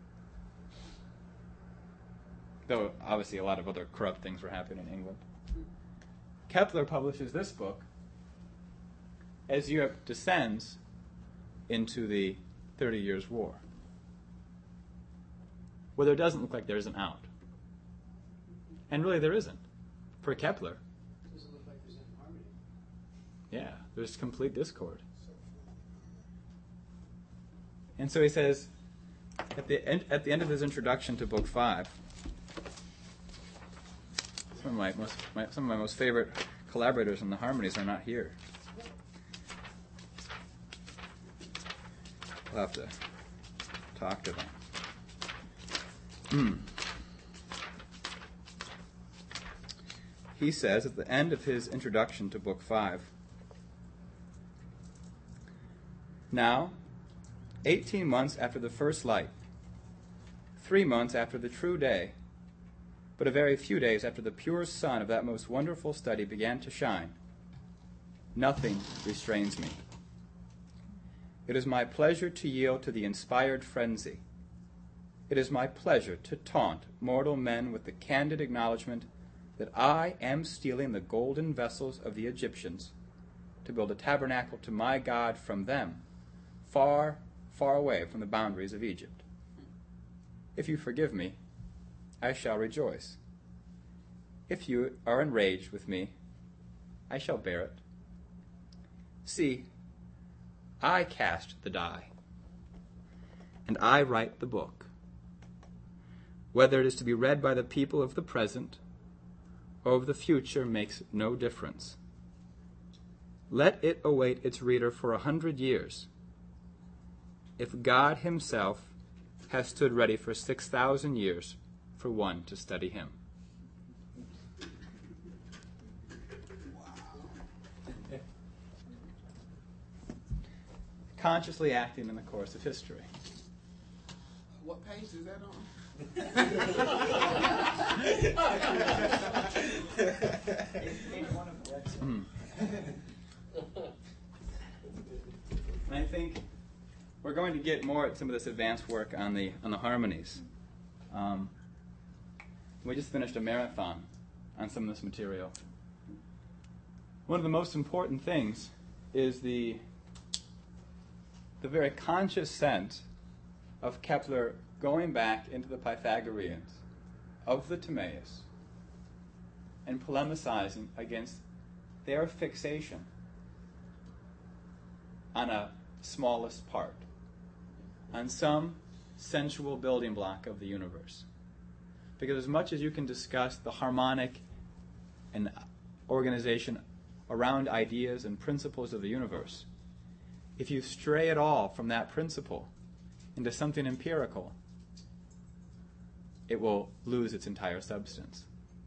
Though obviously a lot of other corrupt things were happening in England. Kepler publishes this book as Europe descends into the Thirty Years' War, where there doesn't look like there's an out. And really there isn't. For Kepler, Doesn't look like there's any harmony. yeah, there's complete discord. And so he says, at the end, at the end of his introduction to Book Five, some of my most, my, some of my most favorite collaborators in the harmonies are not here. We'll have to talk to them. Hmm. He says at the end of his introduction to Book Five, now, eighteen months after the first light, three months after the true day, but a very few days after the pure sun of that most wonderful study began to shine, nothing restrains me. It is my pleasure to yield to the inspired frenzy. It is my pleasure to taunt mortal men with the candid acknowledgement that I am stealing the golden vessels of the Egyptians to build a tabernacle to my God from them, far, far away from the boundaries of Egypt. If you forgive me, I shall rejoice. If you are enraged with me, I shall bear it. See, I cast the die, and I write the book. Whether it is to be read by the people of the present or of the future makes no difference. Let it await its reader for a hundred years. If God himself has stood ready for six thousand years for one to study him. Consciously acting in the course of history. What page is that on? Mm. And I think we're going to get more at some of this advanced work on the on the harmonies. Um, we just finished a marathon on some of this material. One of the most important things is the the very conscious sense of Kepler going back into the Pythagoreans of the Timaeus and polemicizing against their fixation on a smallest part, on some sensual building block of the universe. Because as much as you can discuss the harmonic and organization around ideas and principles of the universe, if you stray at all from that principle into something empirical, it will lose its entire substance.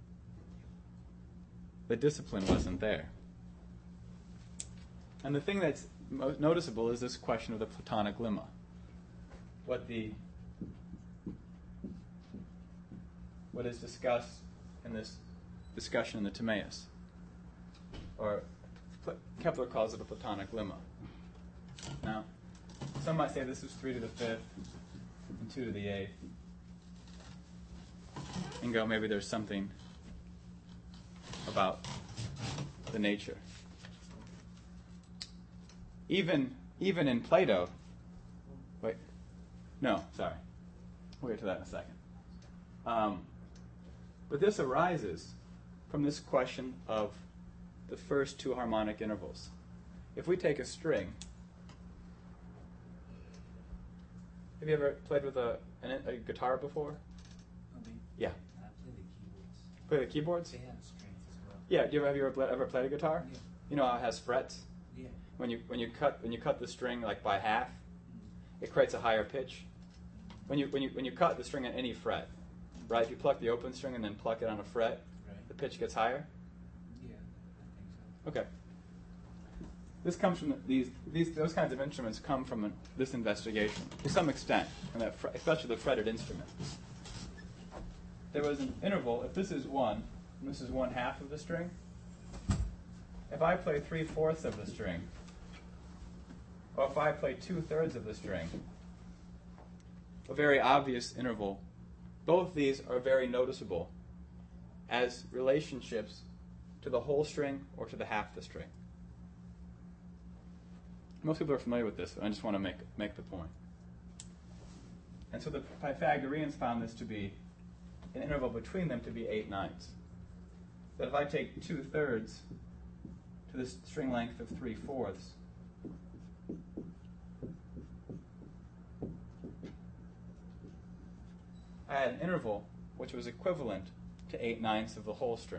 The discipline wasn't there. And the thing that's most noticeable is this question of the Platonic lemma. What the what is discussed in this discussion in the Timaeus, or Kepler calls it a Platonic lemma. Now, some might say this is three to the fifth and two to the eighth, and go, maybe there's something about the nature. Even even in Plato, wait, no, sorry, we'll get to that in a second. Um, but this arises from this question of the first two harmonic intervals. If we take a string, have you ever played with a, an, a guitar before? Yeah. I play the keyboards. Play the keyboards? They have strings as well. Yeah. Do you ever, have you ever, play, ever played a guitar? Yeah. You know how it has frets? Yeah. When you when you cut when you cut the string like by half, it creates a higher pitch. When you when you when you cut the string on any fret, right? If you pluck the open string and then pluck it on a fret, Right. the pitch gets higher. Yeah, I think so. Okay. This comes from the, these these those kinds of instruments come from a, this investigation to some extent, and that fr- especially the fretted instrument. There was an interval. If this is one, and this is one half of the string. If I play three fourths of the string, or if I play two thirds of the string, a very obvious interval. Both these are very noticeable as relationships to the whole string or to the half the string. Most people are familiar with this, but I just want to make make the point. And so the Pythagoreans found this to be an interval between them to be eight ninths. That if I take two thirds to this string length of three fourths, I had an interval which was equivalent to eight ninths of the whole string.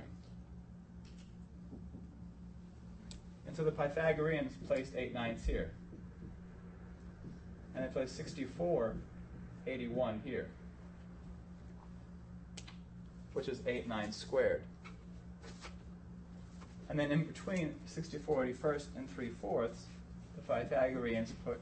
And so the Pythagoreans placed eight ninths here. And they placed sixty-four eighty-one here, which is eight ninths squared. And then in between sixty-four eighty-first and three fourths, the Pythagoreans put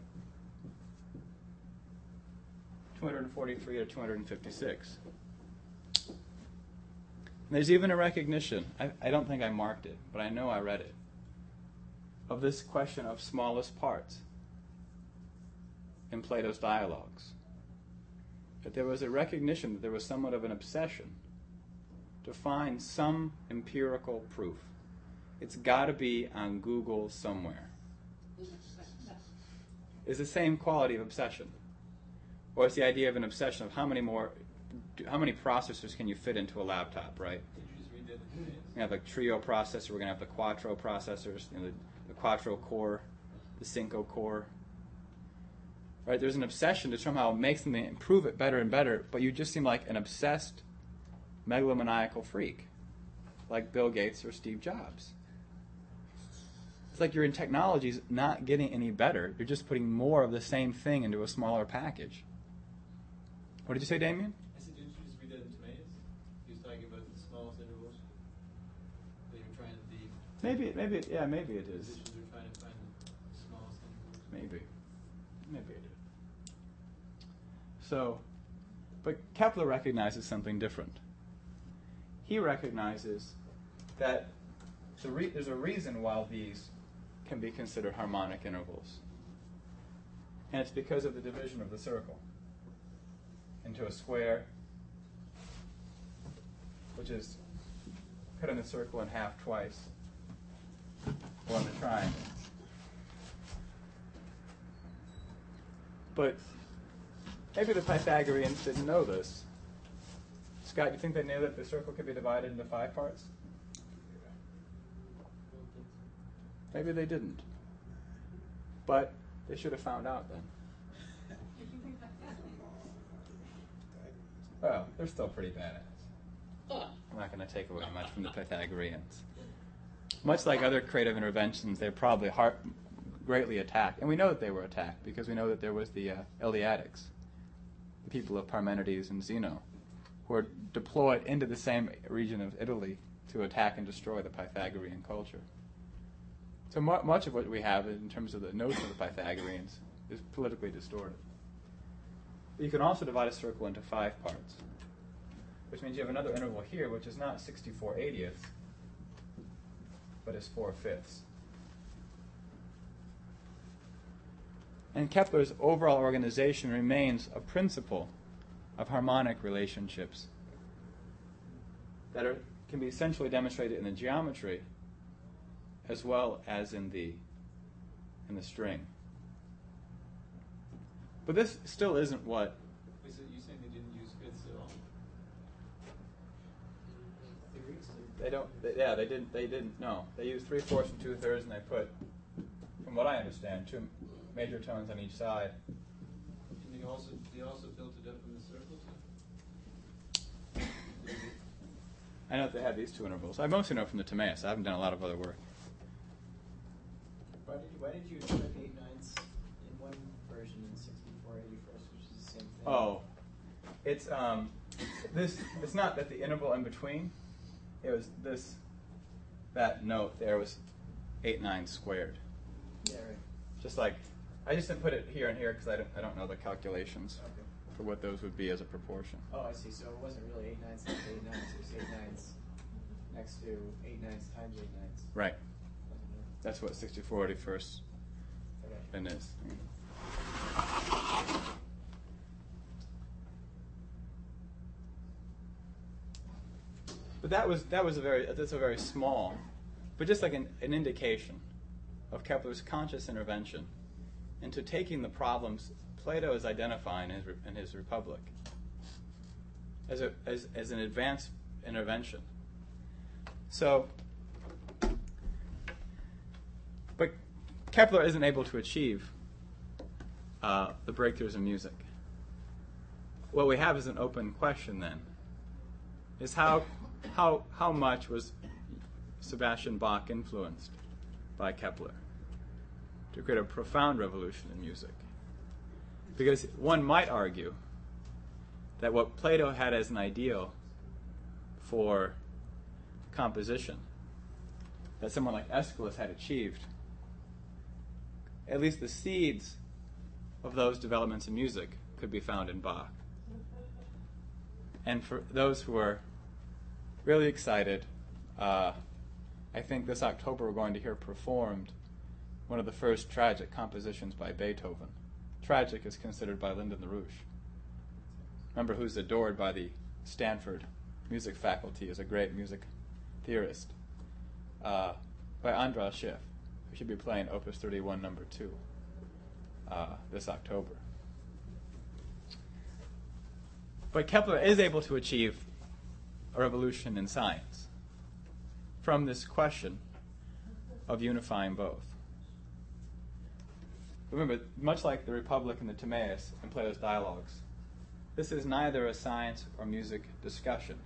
two hundred forty-three or two hundred fifty-six. And there's even a recognition, I, I don't think I marked it, but I know I read it, of this question of smallest parts in Plato's dialogues. That there was a recognition that there was somewhat of an obsession to find some empirical proof. It's got to be on Google somewhere. It's the same quality of obsession. Or it's the idea of an obsession of how many more, how many processors can you fit into a laptop, right? Did you just read that? We're going to have the Trio processor, we're going to have the Quattro processors, you know, the, the Quattro core, the Cinco core. Right? There's an obsession to somehow make something, improve it better and better, but you just seem like an obsessed, megalomaniacal freak, like Bill Gates or Steve Jobs. It's like your technology's not getting any better. You're just putting more of the same thing into a smaller package. What did you say, Damien? I said, didn't you just read that in Timaeus? He was talking about the smallest intervals. That you're trying to be. Maybe, maybe, it, yeah, maybe it is. Physicians are trying to find the smallest intervals. Maybe, maybe it is. So, but Kepler recognizes something different. He recognizes that the re- there's a reason why these can be considered harmonic intervals. And it's because of the division of the circle into a square, which is cutting the circle in half twice, or in the triangle. But maybe the Pythagoreans didn't know this. Scott, do you think they knew that the circle could be divided into five parts? Maybe they didn't. But they should have found out then. Well, they're still pretty badass. I'm not going to take away much from the Pythagoreans. Much like other creative interventions, they're probably hard, greatly attacked. And we know that they were attacked because we know that there was the uh, Eleatics, the people of Parmenides and Zeno, who were deployed into the same region of Italy to attack and destroy the Pythagorean culture. So mu- much of what we have in terms of the notion of the Pythagoreans is politically distorted. You can also divide a circle into five parts, which means you have another interval here, which is not sixty-four eightieths, but is four fifths. And Kepler's overall organization remains a principle of harmonic relationships that are, can be essentially demonstrated in the geometry as well as in the in the string. But this still isn't what. Is it you saying they didn't use fifths at all? They don't. They, yeah, they didn't. They didn't. No, they used three fourths and two thirds, and they put, from what I understand, two major tones on each side. And they also they also built it up in the circle too. I know that they have these two intervals. I mostly know from the Timaeus. I haven't done a lot of other work. Why did you, why did you put eight ninths in one version and sixty-four eighty-first, which is the same thing? Oh, it's um, this. It's not that the interval in between. It was this. That note there was eight nines squared. Yeah, right. Just like I just didn't put it here and here because I don't. I don't know the calculations Okay. for what those would be as a proportion. Oh, I see. So it wasn't really eight ninths times eight ninths. It was eight ninths next to eight ninths times eight ninths. Right. Wasn't it? That's what sixty-four eighty-first Okay. then is. But that was that was a very that's a very small, but just like an, an indication of Kepler's conscious intervention into taking the problems Plato is identifying in his, in his Republic as a as, as an advanced intervention. So, but Kepler isn't able to achieve uh, the breakthroughs in music. What we have is an open question then, is how how how much was Sebastian Bach influenced by Kepler to create a profound revolution in music? Because one might argue that what Plato had as an ideal for composition, that someone like Aeschylus had achieved, at least the seeds of those developments in music could be found in Bach. And for those who are really excited, uh, I think this October we're going to hear performed one of the first tragic compositions by Beethoven. Tragic is considered by Lyndon LaRouche. Remember, who's adored by the Stanford music faculty as a great music theorist, uh, by Andras Schiff, who should be playing Opus thirty-one number two uh, this October. But Kepler is able to achieve a revolution in science from this question of unifying both. Remember, much like the Republic and the Timaeus and Plato's Dialogues, this is neither a science or music discussion.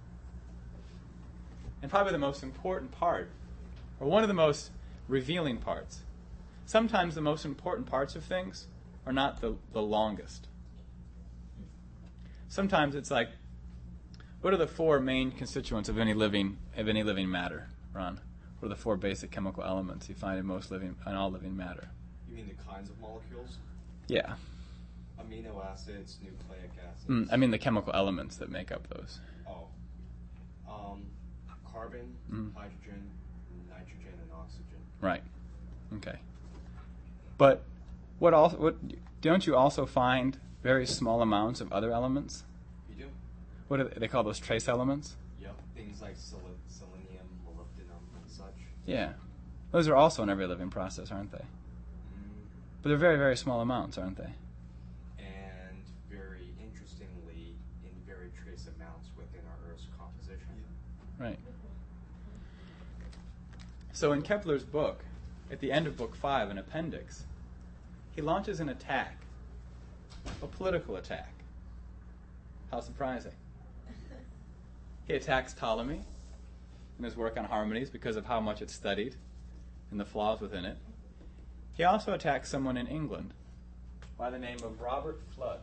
And probably the most important part, or one of the most revealing parts, sometimes the most important parts of things are not the, the longest. Sometimes it's like, what are the four main constituents of any living of any living matter, Ron? What are the four basic chemical elements you find in most living in all living matter? You mean the kinds of molecules? Yeah. Amino acids, nucleic acids. Mm, I mean the chemical elements that make up those. Oh. Um, carbon, Mm. hydrogen, nitrogen, and oxygen. Right. Okay. But what also what don't you also find very small amounts of other elements? You do? What do they, they call those trace elements? Yep. Things like sel- selenium, molybdenum, and such. Yeah. Those are also in every living process, aren't they? Mm. But they're very, very small amounts, aren't they? And very interestingly, in very trace amounts within our Earth's composition. Right. So in Kepler's book, at the end of Book five, an appendix, he launches an attack, a political attack. How surprising. He attacks Ptolemy in his work on harmonies because of how much it's studied and the flaws within it. He also attacks someone in England by the name of Robert Fludd.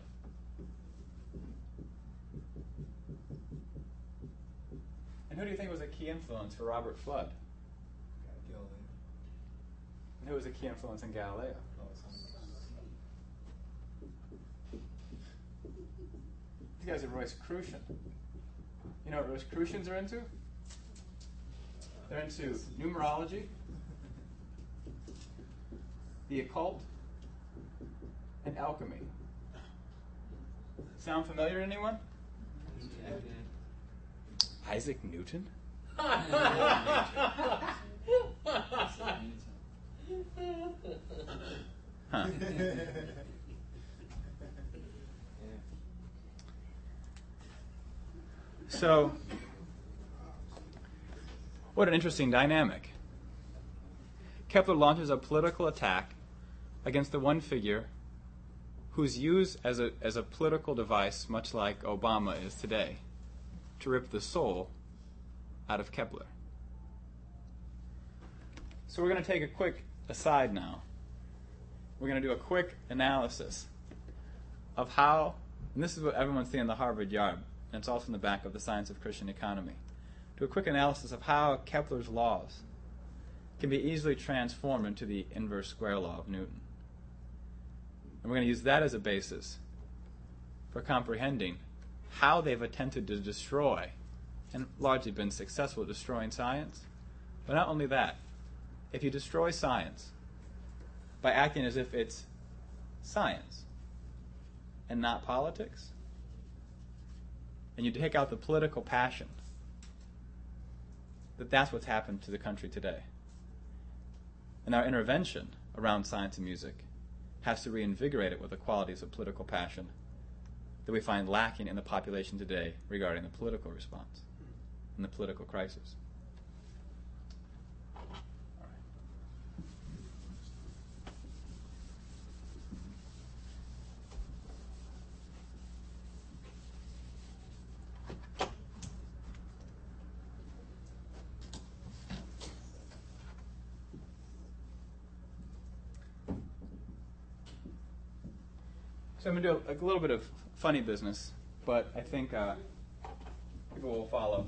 And who do you think was a key influence for Robert Fludd? And who was a key influence in Galileo? These guys are Rosicrucian. You know what Rosicrucians are into? They're into numerology, the occult, and alchemy. Sound familiar to anyone? Isaac Newton? Huh. So, what an interesting dynamic. Kepler launches a political attack against the one figure who's used as a, as a political device, much like Obama is today, to rip the soul out of Kepler. So we're going to take a quick aside now. We're going to do a quick analysis of how, and this is what everyone's seeing in the Harvard Yard, and it's also in the back of the Science of Christian Economy. Do a quick analysis of how Kepler's laws can be easily transformed into the inverse square law of Newton. And we're going to use that as a basis for comprehending how they've attempted to destroy, and largely been successful at destroying science. But not only that, if you destroy science by acting as if it's science and not politics, and you take out the political passion, that that's what's happened to the country today. And our intervention around science and music has to reinvigorate it with the qualities of political passion that we find lacking in the population today regarding the political response and the political crisis. So I'm going to do a, a little bit of funny business, but I think uh, people will follow.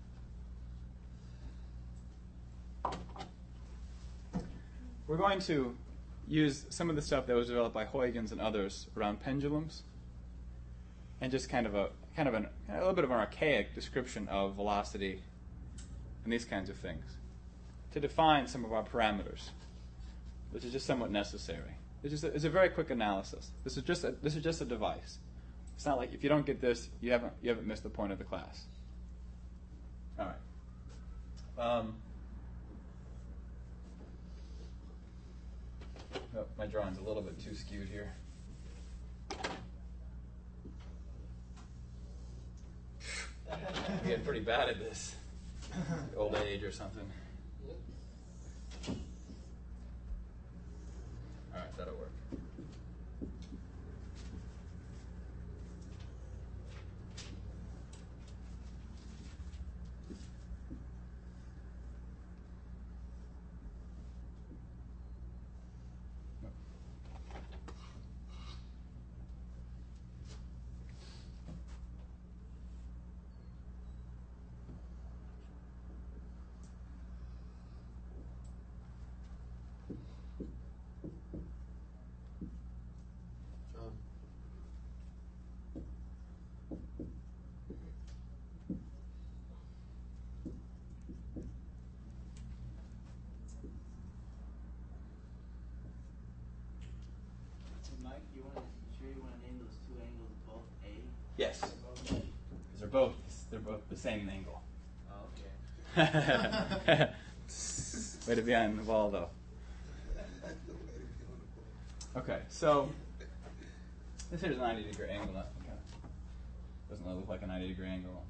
We're going to use some of the stuff that was developed by Huygens and others around pendulums, and just kind of a kind of an, a little bit of an archaic description of velocity and these kinds of things, to define some of our parameters, which is just somewhat necessary. It's just a, it's a very quick analysis. This is just a, this is just a device. It's not like if you don't get this, you haven't you haven't missed the point of the class. All right. Um, oh, my drawing's a little bit too skewed here. I'm getting pretty bad at this. Old age or something. All right, that'll work. Yes, because they're both they're both the same angle. Oh, okay. Way to be on the ball, though. Okay, so this here's a ninety degree angle. That kind of doesn't look like a ninety degree angle.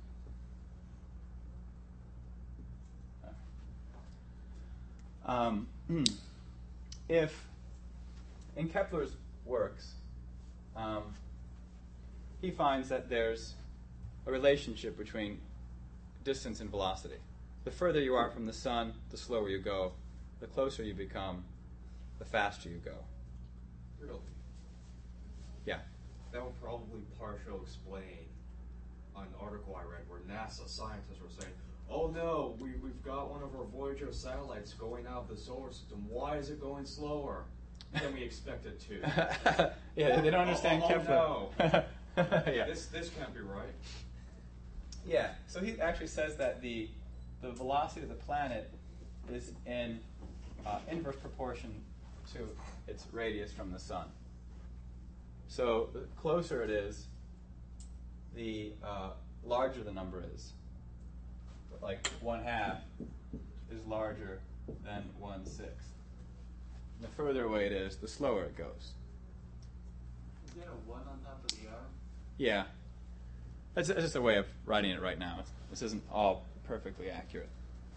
Um, if in Kepler's works, um, he finds that there's a relationship between distance and velocity. The further you are from the sun, the slower you go. The closer you become, the faster you go. Really? Yeah. That would probably partially explain an article I read where NASA scientists were saying, oh no, we, we've got one of our Voyager satellites going out of the solar system. Why is it going slower than we expected to? Yeah, they don't understand oh, Kepler. Oh no. Yeah. This, this can't be right. Yeah, so he actually says that the, the velocity of the planet is in uh, inverse proportion to its radius from the sun. So the closer it is, the uh, larger the number is. Like one half is larger than one sixth. The further away it is, the slower it goes. Is there a one on top of the R? Yeah. That's, that's just a way of writing it right now. This isn't all perfectly accurate.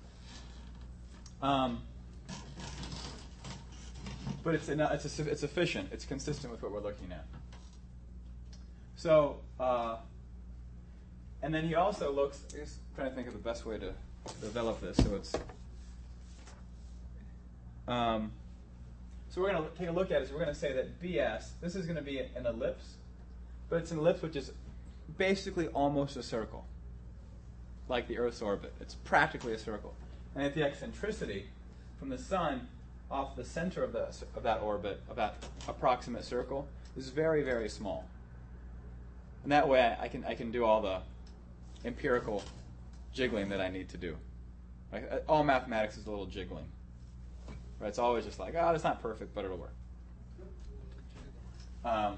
Um, but it's, enough, it's, a, it's efficient. It's consistent with what we're looking at. So, uh, and then he also looks, I'm just trying to think of the best way to develop this. So it's, um, so we're going to take a look at it. So we're going to say that B S, this is going to be an ellipse, but it's an ellipse which is basically almost a circle, like the Earth's orbit. It's practically a circle. And at the eccentricity from the sun off the center of, the, of that orbit, of that approximate circle, is very, very small. And that way I can, I can do all the empirical jiggling that I need to do. Right? All mathematics is a little jiggling. Right? It's always just like, oh, it's not perfect, but it'll work. Um,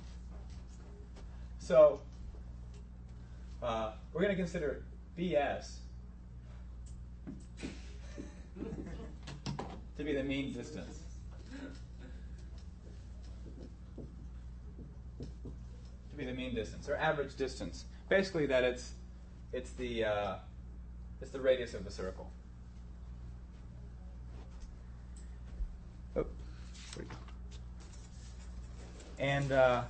so uh, we're going to consider B S to be the mean distance. To be the mean distance, or average distance. Basically that it's it's the uh, it's the radius of the circle. Oh, where'd it go? And uh,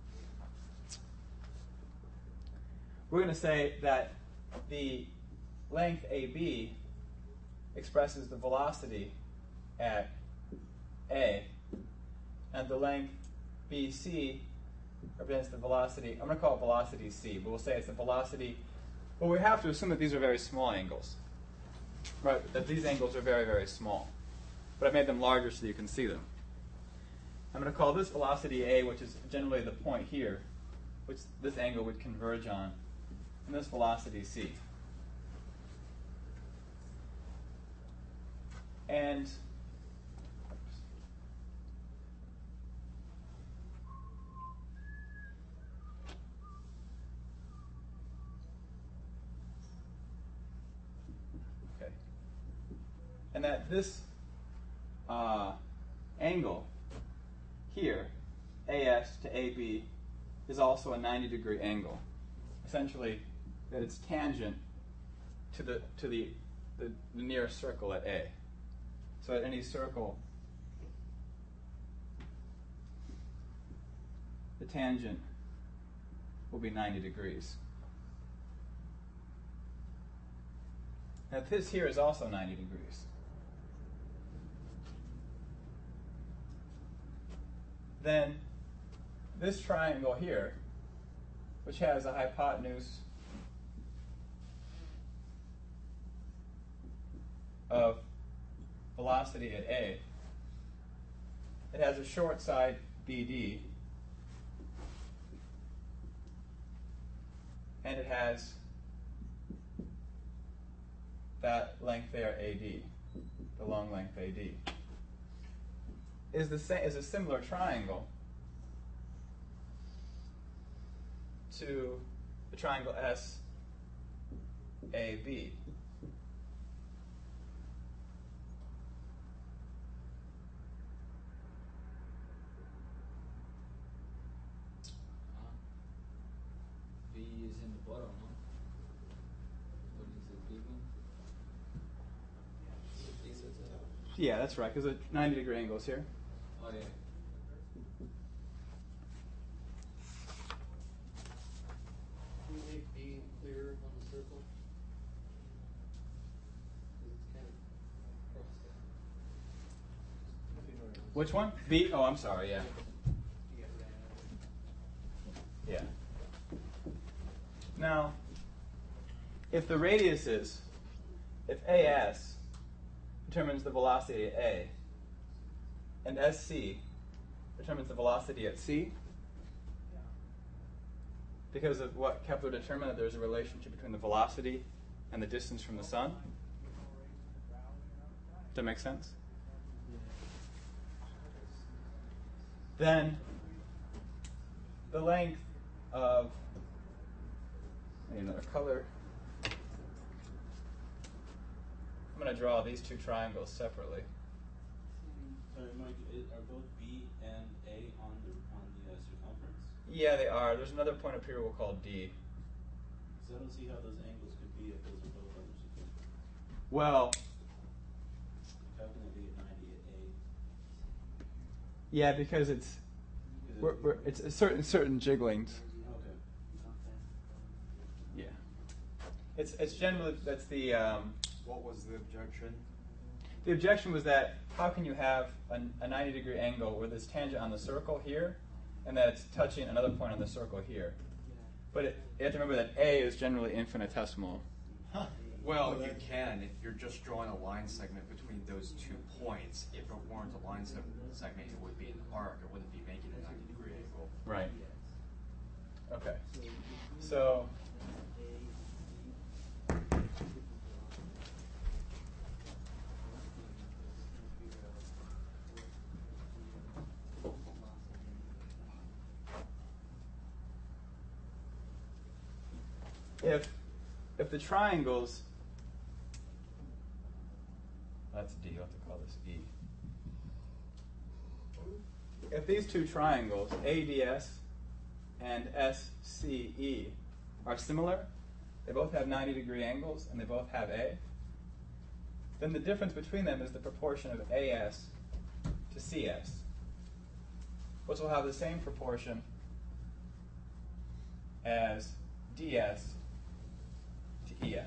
we're going to say that the length A B expresses the velocity at A, and the length B C represents the velocity. I'm going to call it velocity C, but we'll say it's the velocity. Well, we have to assume that these are very small angles, right? That these angles are very, very small. But I made them larger so you can see them. I'm going to call this velocity A, which is generally the point here, which this angle would converge on, and this velocity C. And okay, and that this uh, angle here, A S to A B, is also a ninety degree angle. Essentially, that it's tangent to the to the, the, the nearest circle at A. So at any circle, the tangent will be ninety degrees. Now this here is also ninety degrees. Then this triangle here, which has a hypotenuse of velocity at A, it has a short side B D, and it has that length there A D, the long length A D. Is the same is a similar triangle to the triangle S A B. B is in the bottom, no? What is the big one? This is the Yeah, that's right, because the ninety degree angles here. Oh yeah. Can we make B clearer on the circle? 'Cause it's kind of crossed out. If you know what I mean. Which one? B? Oh, I'm sorry, yeah. You get that. Yeah. Now, if the radius is, if A S determines the velocity at A, and S C determines the velocity at C, because of what Kepler determined, that there's a relationship between the velocity and the distance from the sun. Does that make sense? Then the length of, I need another color. I'm going to draw these two triangles separately. Sorry, Mike, i- are both B and A on the on the uh, circumference? Yeah, they are. There's another point up here we'll call D. Because I don't see how those angles could be if those are both on the circumference. Well, How can it be at ninety at A? yeah, because it's Is it- we're, we're, it's a certain certain jigglings. Okay. Yeah, it's it's generally that's the um, What was the objection? the objection was that how can you have a, a ninety degree angle with this tangent on the circle here, and that it's touching another point on the circle here. But it, you have to remember that A is generally infinitesimal. Well, you can if you're just drawing a line segment between those two points. If it weren't a line se- segment, it would be an arc. It wouldn't be making a ninety degree angle. Right. Okay. So if if the triangles, that's D, I'll have to call this E. If these two triangles, A D S and S C E, are similar, they both have ninety degree angles and they both have A, then the difference between them is the proportion of A S to C S, which will have the same proportion as D S to E S.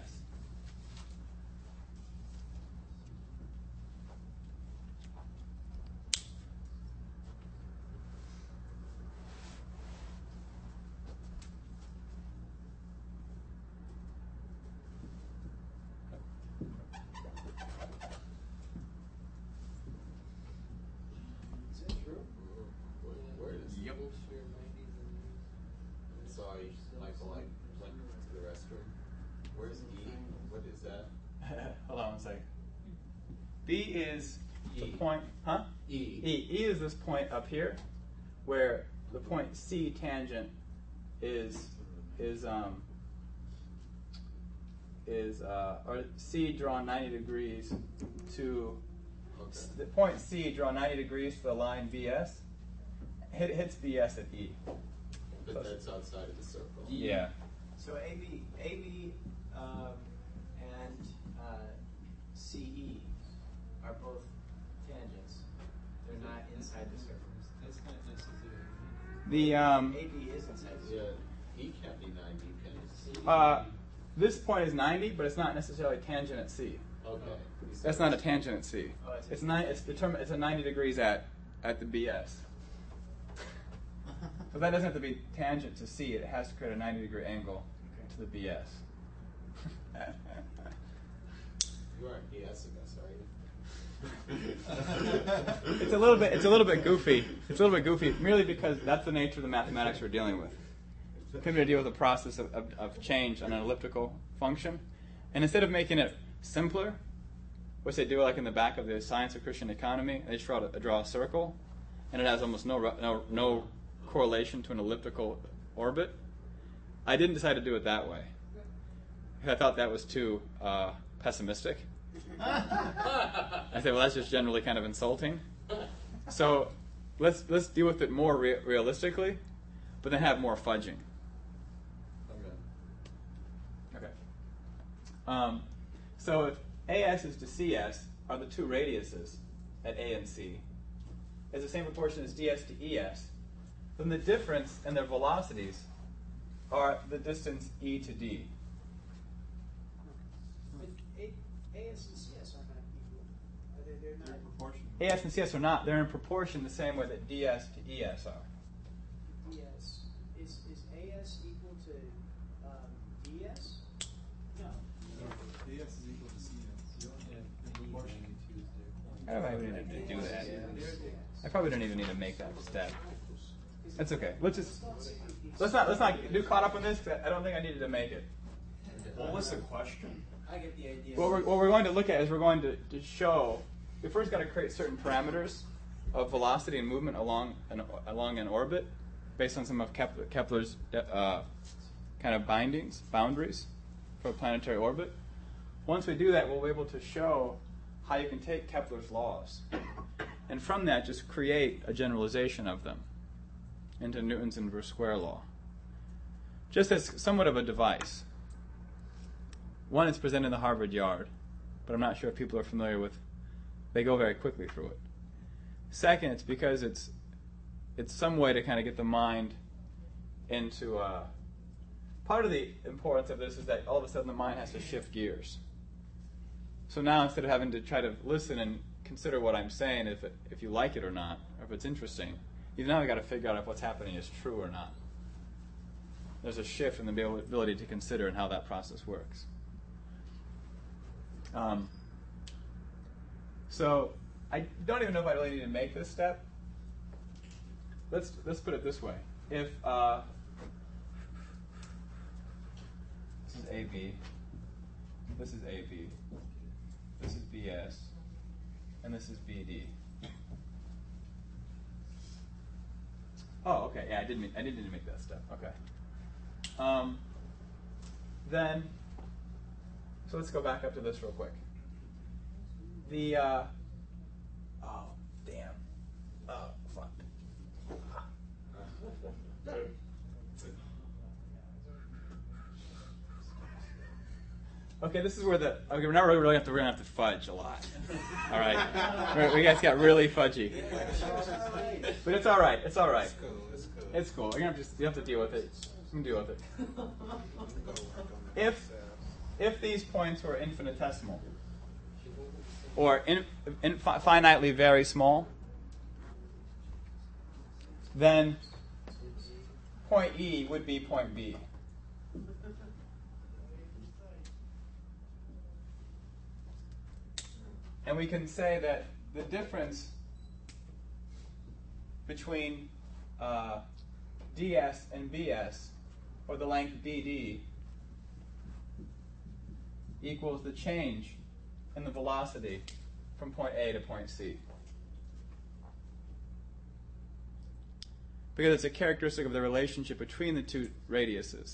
Is that true? Where, where is Yep. Bullshit nineties and Sorry, Michael, I went to the restroom. Where's E? What is that? Hold on one second. B is the E. point, huh? E. E. E is this point up here, where the point C tangent is is um is uh or C drawn ninety degrees to Okay. the point C drawn ninety degrees to the line B S. Hit hits B S at E. But that's outside of the circle. Yeah. So A B, A B, um, and uh, C E are both tangents. They're not inside the circle. That's not necessary. The um A B is inside the Yeah, circle. E can't be ninety, can it? uh this point is ninety, but it's not necessarily tangent at C. Okay. That's not a tangent at C. Oh, it's a- It's nine. It's determined. It's a ninety degrees at at the B S. So that doesn't have to be tangent to C. It has to create a ninety degree angle to the B S. You aren't BSing us, are you? It's a little bit. It's a little bit goofy. It's a little bit goofy, merely because that's the nature of the mathematics we're dealing with. We're coming to deal with the process of, of, of change on an elliptical function, and instead of making it simpler, which they do like in the back of the Science of Christian Economy, they just draw a, draw a circle, and it has almost no ru- no no correlation to an elliptical orbit. I didn't decide to do it that way. I thought that was too uh, pessimistic. I said, well, that's just generally kind of insulting. So let's let's deal with it more re- realistically, but then have more fudging. Okay. Okay. Um, so if A S is to C S, are the two radiuses at A and C is the same proportion as ds to es, then the difference in their velocities are the distance e to d. But A, AS and CS are not equal. Are they, they're not Proportion. As and cs are not. They're in proportion the same way that ds to es are. DS. Is, is AS equal to um, DS? No. D S is equal to C S. I don't even need to do that. I probably don't even need to make that step. That's okay. Let's just let's not let's not get caught up on this. 'Cause I don't think I needed to make it. What was the question? I get the idea. What we're, what we're going to look at is we're going to, to show, we first got to create certain parameters of velocity and movement along an, along an orbit based on some of Kepler, Kepler's uh, kind of bindings, boundaries for a planetary orbit. Once we do that, we'll be able to show how you can take Kepler's laws and from that just create a generalization of them into Newton's inverse square law. Just as somewhat of a device. One, it's presented in the Harvard Yard, but I'm not sure if people are familiar with, they go very quickly through it. Second, it's because it's it's some way to kind of get the mind into, uh, part of the importance of this is that all of a sudden the mind has to shift gears. So now instead of having to try to listen and consider what I'm saying, if it, if you like it or not, or if it's interesting, you've now got to figure out if what's happening is true or not. There's a shift in the ability to consider and how that process works. Um, so I don't even know if I really need to make this step. Let's let's put it this way: if uh, this is A B, this is A B, this is B S, and this is B D. Oh, okay. Yeah, I didn't mean, I didn't need to make that step. Okay. Um, then. So let's go back up to this real quick. The, uh, oh, damn. Oh, fuck. Okay, this is where the, okay, we're not really, really have to, we're going to have to fudge a lot. All right. We guys got really fudgy. But it's all right. It's all right. It's cool. You're gonna have to, you have to deal with it. You can deal with it. If If these points were infinitesimal, or in, in, finitely very small, then point E would be point B. And we can say that the difference between uh, ds and bs, or the length B D, equals the change in the velocity from point A to point C. Because it's a characteristic of the relationship between the two radiuses.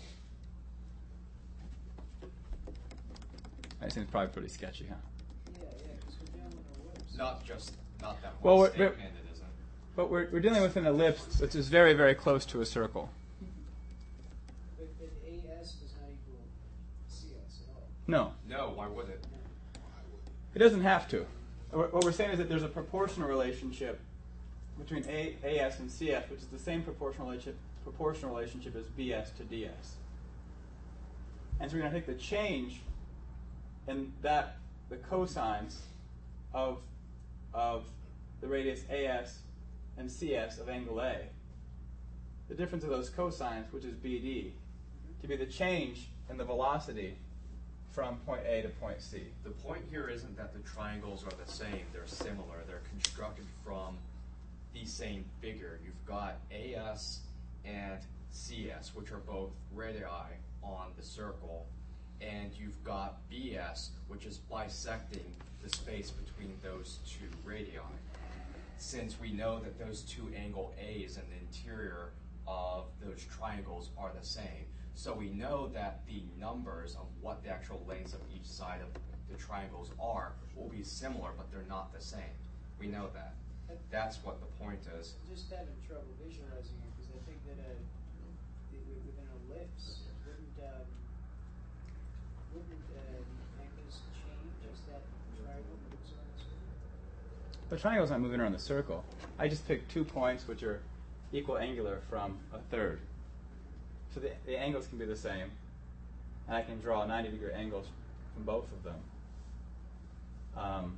I think it's probably pretty sketchy, huh? Yeah, yeah, because we're dealing with ellipse. Not just, not that Well, one we're- we're- statement, it isn't. But we're, we're dealing with an ellipse which is very, very close to a circle. But, but A S does not equal C S at all. No, No, why would it? it doesn't have to. What what we're saying is that there's a proportional relationship between A, AS and C S, which is the same proportional relationship, proportional relationship as B S to D S. And so we're going to take the change in that, the cosines of, of the radius A S and C S of angle A, the difference of those cosines, which is B D, to be the change in the velocity from point A to point C. The point here isn't that the triangles are the same, they're similar. They're constructed from the same figure. You've got A S and C S, which are both radii on the circle, and you've got B S, which is bisecting the space between those two radii. Since we know that those two angle A's in the interior of those triangles are the same, so we know that the numbers of what the actual lengths of each side of the triangles are will be similar, but they're not the same. We know that. That's what the point is. Just having trouble visualizing it because I think that uh, the- with with an ellipse, wouldn't um, wouldn't uh, the angles change as that triangle moves around the circle? The triangle's not moving around the circle. I just picked two points which are equal angular from a third. So the, the angles can be the same, and I can draw ninety degree angles from both of them. Um,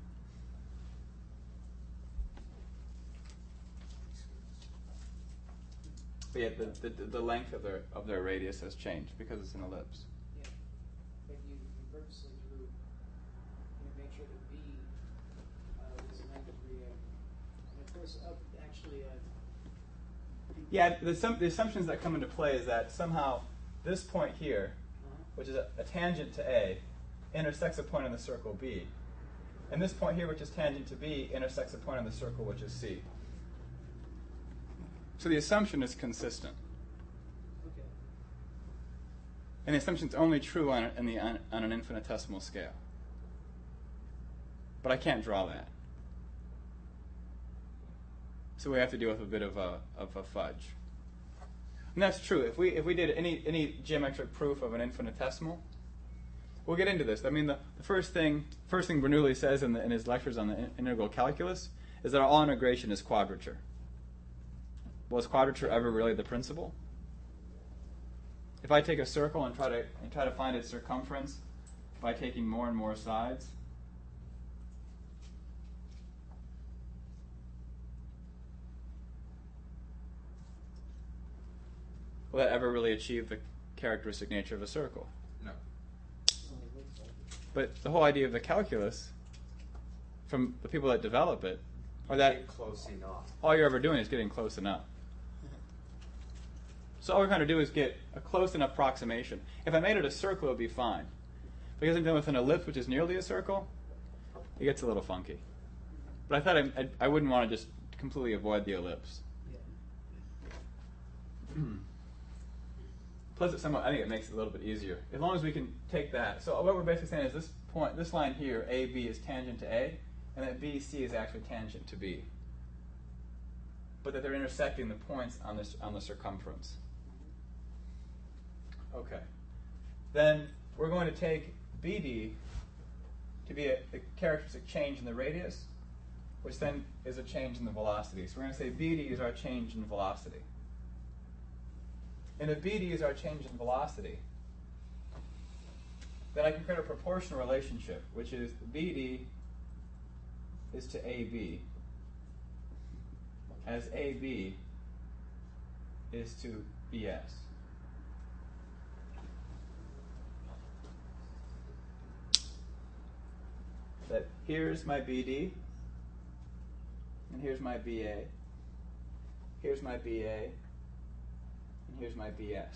but yet the, the, the length of their, of their radius has changed because it's an ellipse. Yeah, but you, you purposely drew, you know, make sure that B uh, was a ninety degree angle. And of course, up actually, uh, Yeah, the, sum, the assumptions that come into play is that somehow this point here, uh-huh. which is a, a tangent to A, intersects a point on the circle B. And this point here, which is tangent to B, intersects a point on the circle, which is C. So the assumption is consistent. Okay. And the assumption is only true on, in the, on, on an infinitesimal scale. But I can't draw that. So we have to deal with a bit of a, of a fudge. And that's true. If we, if we did any, any geometric proof of an infinitesimal, we'll get into this. I mean, the, the first thing first thing Bernoulli says in, the, in his lectures on the in- integral calculus is that all integration is quadrature. Was quadrature ever really the principle? If I take a circle and try to and try to find its circumference by taking more and more sides, will that ever really achieve the characteristic nature of a circle? No. But the whole idea of the calculus, from the people that develop it, or that Get close enough. all you're ever doing is getting close enough. So all we're trying to do is get a close enough approximation. If I made it a circle, it would be fine. Because I'm dealing with an ellipse, which is nearly a circle, it gets a little funky. But I thought I, I, I wouldn't want to just completely avoid the ellipse. Plus, it somewhat, I think it makes it a little bit easier. As long as we can take that. So what we're basically saying is this point, this line here, A B, is tangent to A, and that B C is actually tangent to B. But that they're intersecting the points on this on the circumference. Okay. Then we're going to take B D to be a, a characteristic change in the radius, which then is a change in the velocity. So we're going to say B D is our change in velocity. And if B D is our change in velocity, then I can create a proportional relationship, which is B D is to A B, as A B is to B S. That here's my B D, and here's my B A, here's my B A, and here's my B S.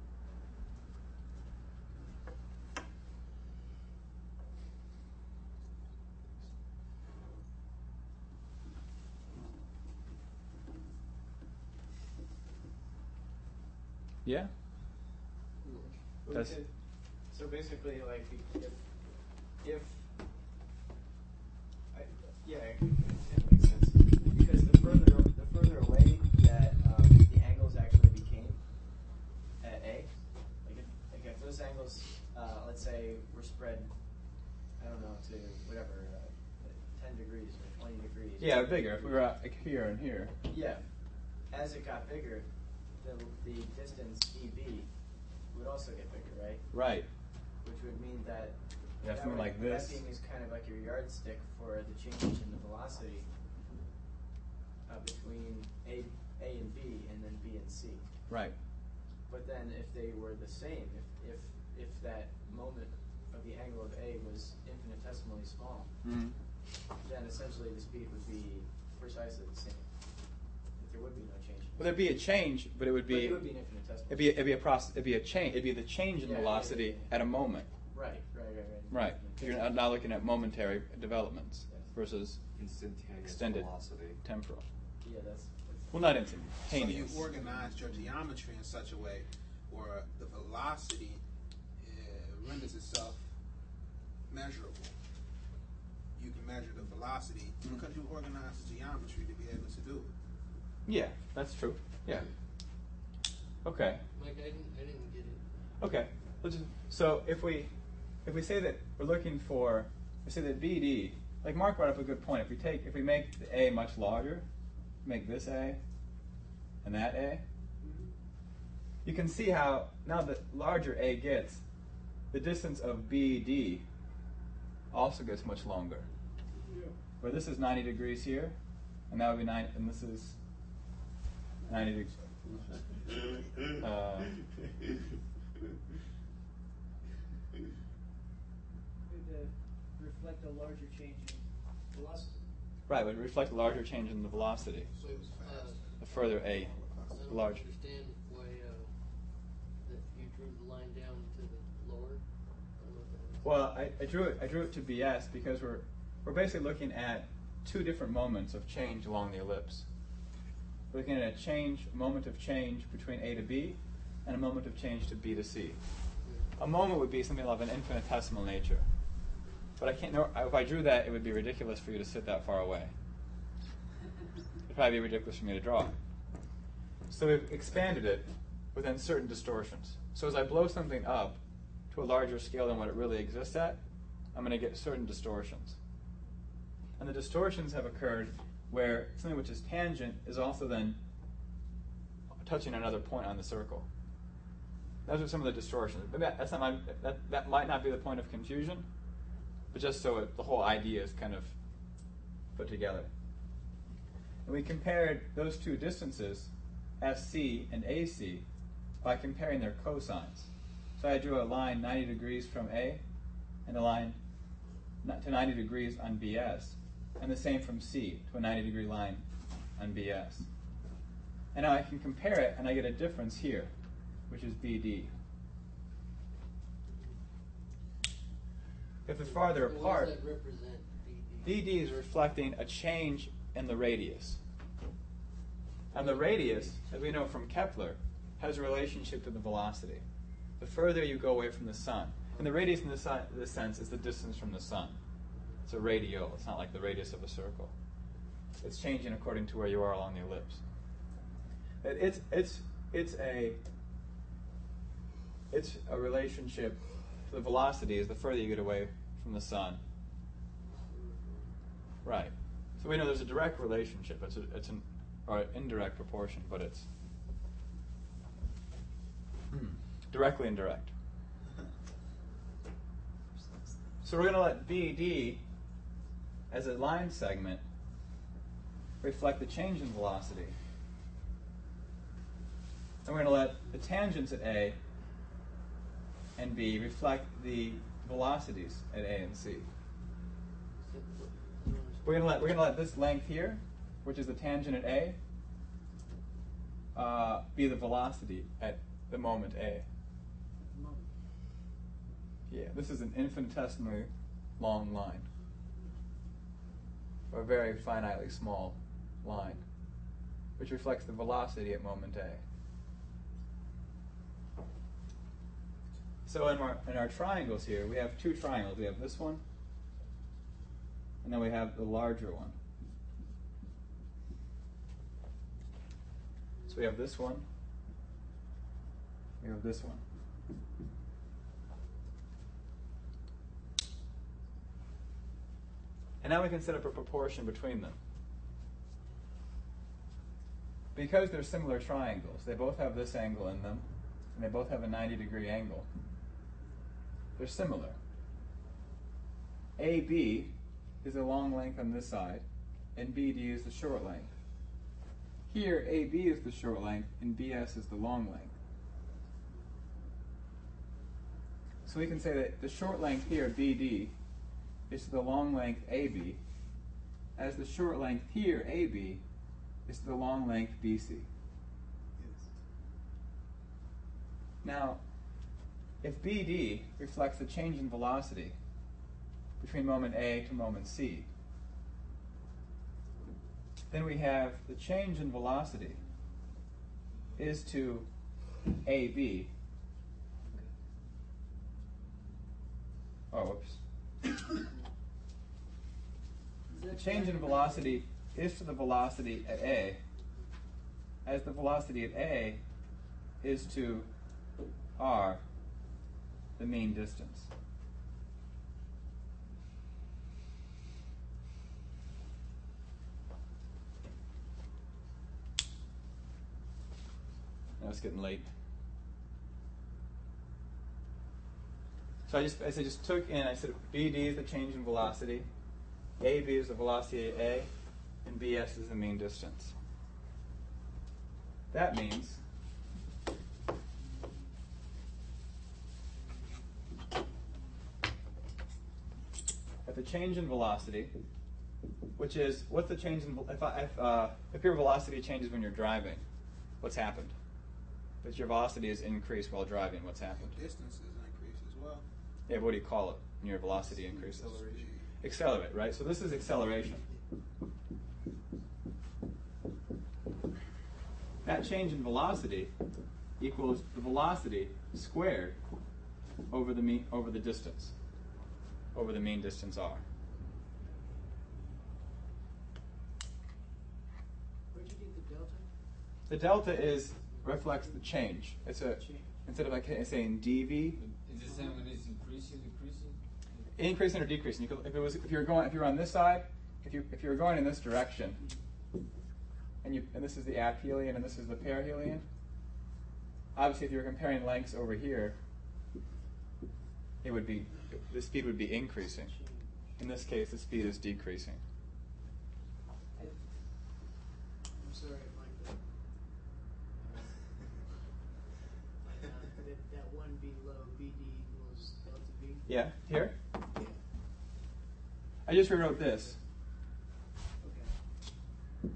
Yeah? We That's- could- so basically, like, if, if I, yeah, it makes sense. Because the further the further away that um, the angles actually became at A, like if, like if those angles, uh, let's say, were spread, I don't know, to whatever, uh, ten degrees or twenty degrees. Yeah, bigger. If we were out, like here and here. Yeah. As it got bigger, the the distance E B would also get bigger, right? Right. Which would mean that Yeah, that something would- like this. That being is kind of like your yardstick for the change in the velocity uh, between A A and B, and then B and C. Right. But then, if they were the same, if if if that moment of the angle of A was infinitesimally small, Mm-hmm. then essentially the speed would be precisely the same. There would be no change. Well, there'd be a change, but it would be. But it would be an infinitesimal. It'd be. It'd be a process. It'd be a change. It'd be the change in Yeah, yeah, velocity yeah, yeah. at a moment. Right, right, right, right. Right. You're not, not looking at momentary developments versus Instantaneous extended velocity. temporal. Yeah, that's. that's Well, not So instantaneous. you organized your geometry in such a way where the velocity uh, renders itself measurable. You can measure the velocity Mhm. because you organized the geometry to be able to do it. Yeah, that's true. Yeah. Okay. Mike, I didn't, I didn't get it. Okay. Let's just, so if we if we say that we're looking for, we say that B D like Mark brought up a good point. If we take, if we make the A much larger, make this A and that A, you can see how now the larger A gets, the distance of B D also gets much longer. Yeah. Where this is ninety degrees here, and that would be nine, and this is ninety degrees. Uh, Would uh, reflect a larger change in velocity. right, would reflect a larger change in the velocity. So it was fast. The further A, I the don't larger. understand why uh, that you drew the line down to the lower. I don't know what that is. Well, I, I drew it. I drew it to B S because we're we're basically looking at two different moments of change along the ellipse. We're looking at a change, a moment of change between A to B, and a moment of change to B to C. A moment would be something of an infinitesimal nature. But I can't. No, if I drew that, it would be ridiculous for you to sit that far away. It'd probably be ridiculous for me to draw it. So we've expanded it within certain distortions. So as I blow something up to a larger scale than what it really exists at, I'm going to get certain distortions. And the distortions have occurred where something which is tangent is also then touching another point on the circle. Those are some of the distortions. But that, that's not my, that, that might not be the point of confusion, but just so it, the whole idea is kind of put together. And we compared those two distances, S C and A C, by comparing their cosines. So I drew a line ninety degrees from A and a line to ninety degrees on B S, and the same from C to a ninety degree line on B S. And now I can compare it, and I get a difference here, which is B D. If it's farther What apart, does that represent? B D? B D is reflecting a change in the radius. And the radius, as we know from Kepler, has a relationship to the velocity. The further you go away from the sun, and the radius in this, this sense is the distance from the sun. It's a radial. It's not like the radius of a circle. It's changing according to where you are along the ellipse. It, it's it's it's a it's a relationship to the velocity is the further you get away from the sun. Right. So we know there's a direct relationship. It's a, it's an or an indirect proportion, but it's hmm, directly indirect. So we're going to let B D as a line segment reflect the change in velocity. And we're going to let the tangents at A and B reflect the velocities at A and C. We're going to let we're going to let this length here, which is the tangent at A, uh, be the velocity at the moment A. Yeah, this is an infinitesimally long line, or a very finitely small line, which reflects the velocity at moment A. So in our, in our triangles here, we have two triangles. We have this one, and then we have the larger one. So we have this one, we have this one. And now we can set up a proportion between them. Because they're similar triangles, they both have this angle in them, and they both have a ninety degree angle. They're similar. A B is the long length on this side, and B D is the short length. Here, A B is the short length, and B S is the long length. So we can say that the short length here, B D, is to the long length A B, as the short length here, A B, is to the long length B C. Yes. Now, if B D reflects the change in velocity between moment A to moment C, then we have the change in velocity is to A B. Oh, whoops. The change in velocity is to the velocity at A, as the velocity at A is to R, the mean distance. know it's getting late. So I just I just took in, I said B D is the change in velocity, A B is the velocity at A, and B S is the mean distance. That means that the change in velocity, which is, what's the change in, if, I, if, uh, if your velocity changes when you're driving, what's happened? If your velocity is increased while driving, what's happened? Distance is increased as well. Yeah, what do you call it when your velocity increases? Acceleration. Accelerate, right? So this is acceleration. That change in velocity equals the velocity squared over the mean, over the distance, over the mean distance r. Where'd you get the delta? The delta is reflects the change. It's a instead of like saying dv. Is the same when it's increasing, decreasing? Increasing or decreasing. You could, if it was if you're going if you're on this side, if you if you're going in this direction, and you and this is the aphelion and this is the perihelion. Obviously, if you're comparing lengths over here, it would be the speed would be increasing. In this case, the speed is decreasing. I'm sorry, Mike. Uh, that, that one below B D equals delta V. Yeah, here. Yeah. I just rewrote this. Okay.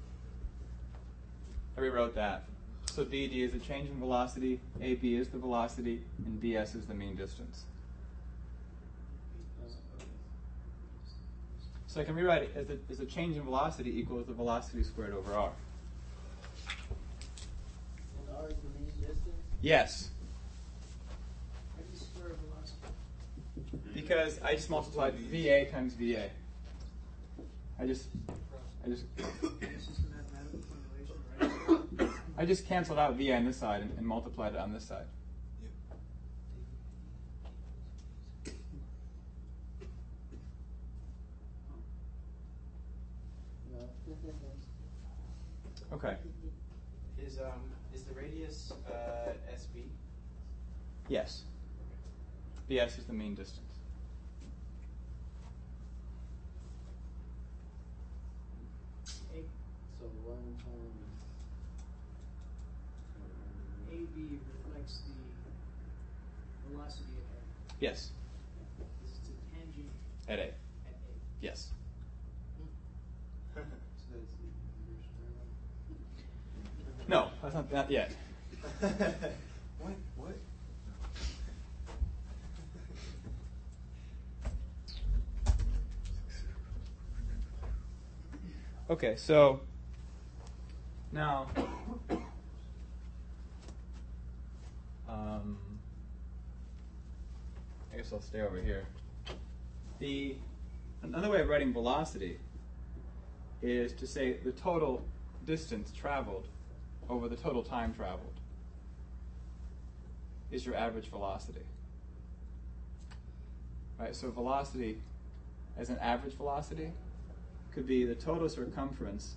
I rewrote that. So B D is the change in velocity, A B is the velocity, and B S is the mean distance. So I can rewrite it as a, as a change in velocity equals the velocity squared over r. And R is the mean distance? Yes, How do you square velocity? because I just multiplied V A times V A. I just, I just, This is a mathematical formulation, right? I just canceled out V A on this side and, and multiplied it on this side. Okay. Is um is the radius uh, S B? Yes. B S is the mean distance. A, So one times. A B reflects the velocity at A. Yes. This is a tangent At A. at A. Yes. So that's the inverse No, that's not not yet. What? What? Okay, so now um, I guess I'll stay over here. The another way of writing velocity is to say the total distance traveled over the total time traveled is your average velocity. Right, so velocity as an average velocity could be the total circumference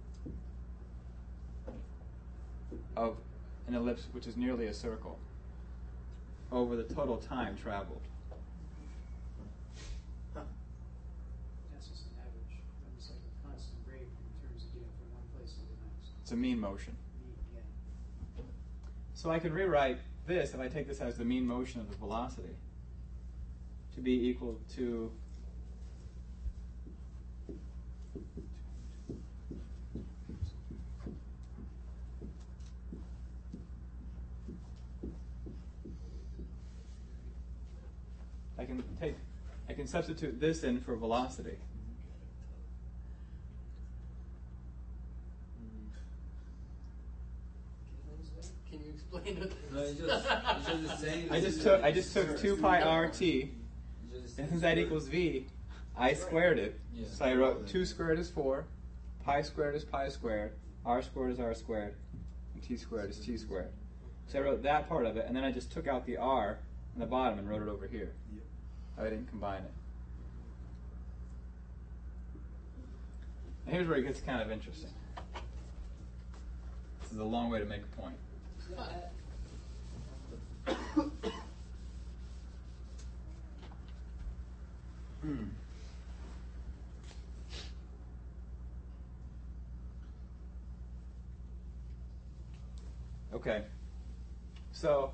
of an ellipse, which is nearly a circle, over the total time traveled. That's just an average. It's like a constant rate in terms of getting from one place to the next. It's a mean motion. Mean, yeah. So I can rewrite this, if I take this as the mean motion of the velocity, to be equal to I can take, I can substitute this in for velocity. Can you explain it? No, it's just, it's just the same. I just took, I just took two pi r t, and since that equals v, I squared it. Yeah. So I wrote two squared is four, pi squared is pi squared, r squared is r squared, and t squared is t squared. So I wrote that part of it, and then I just took out the r on the bottom and wrote it over here. I didn't combine it. And here's where it gets kind of interesting. This is a long way to make a point. Hmm. Okay. So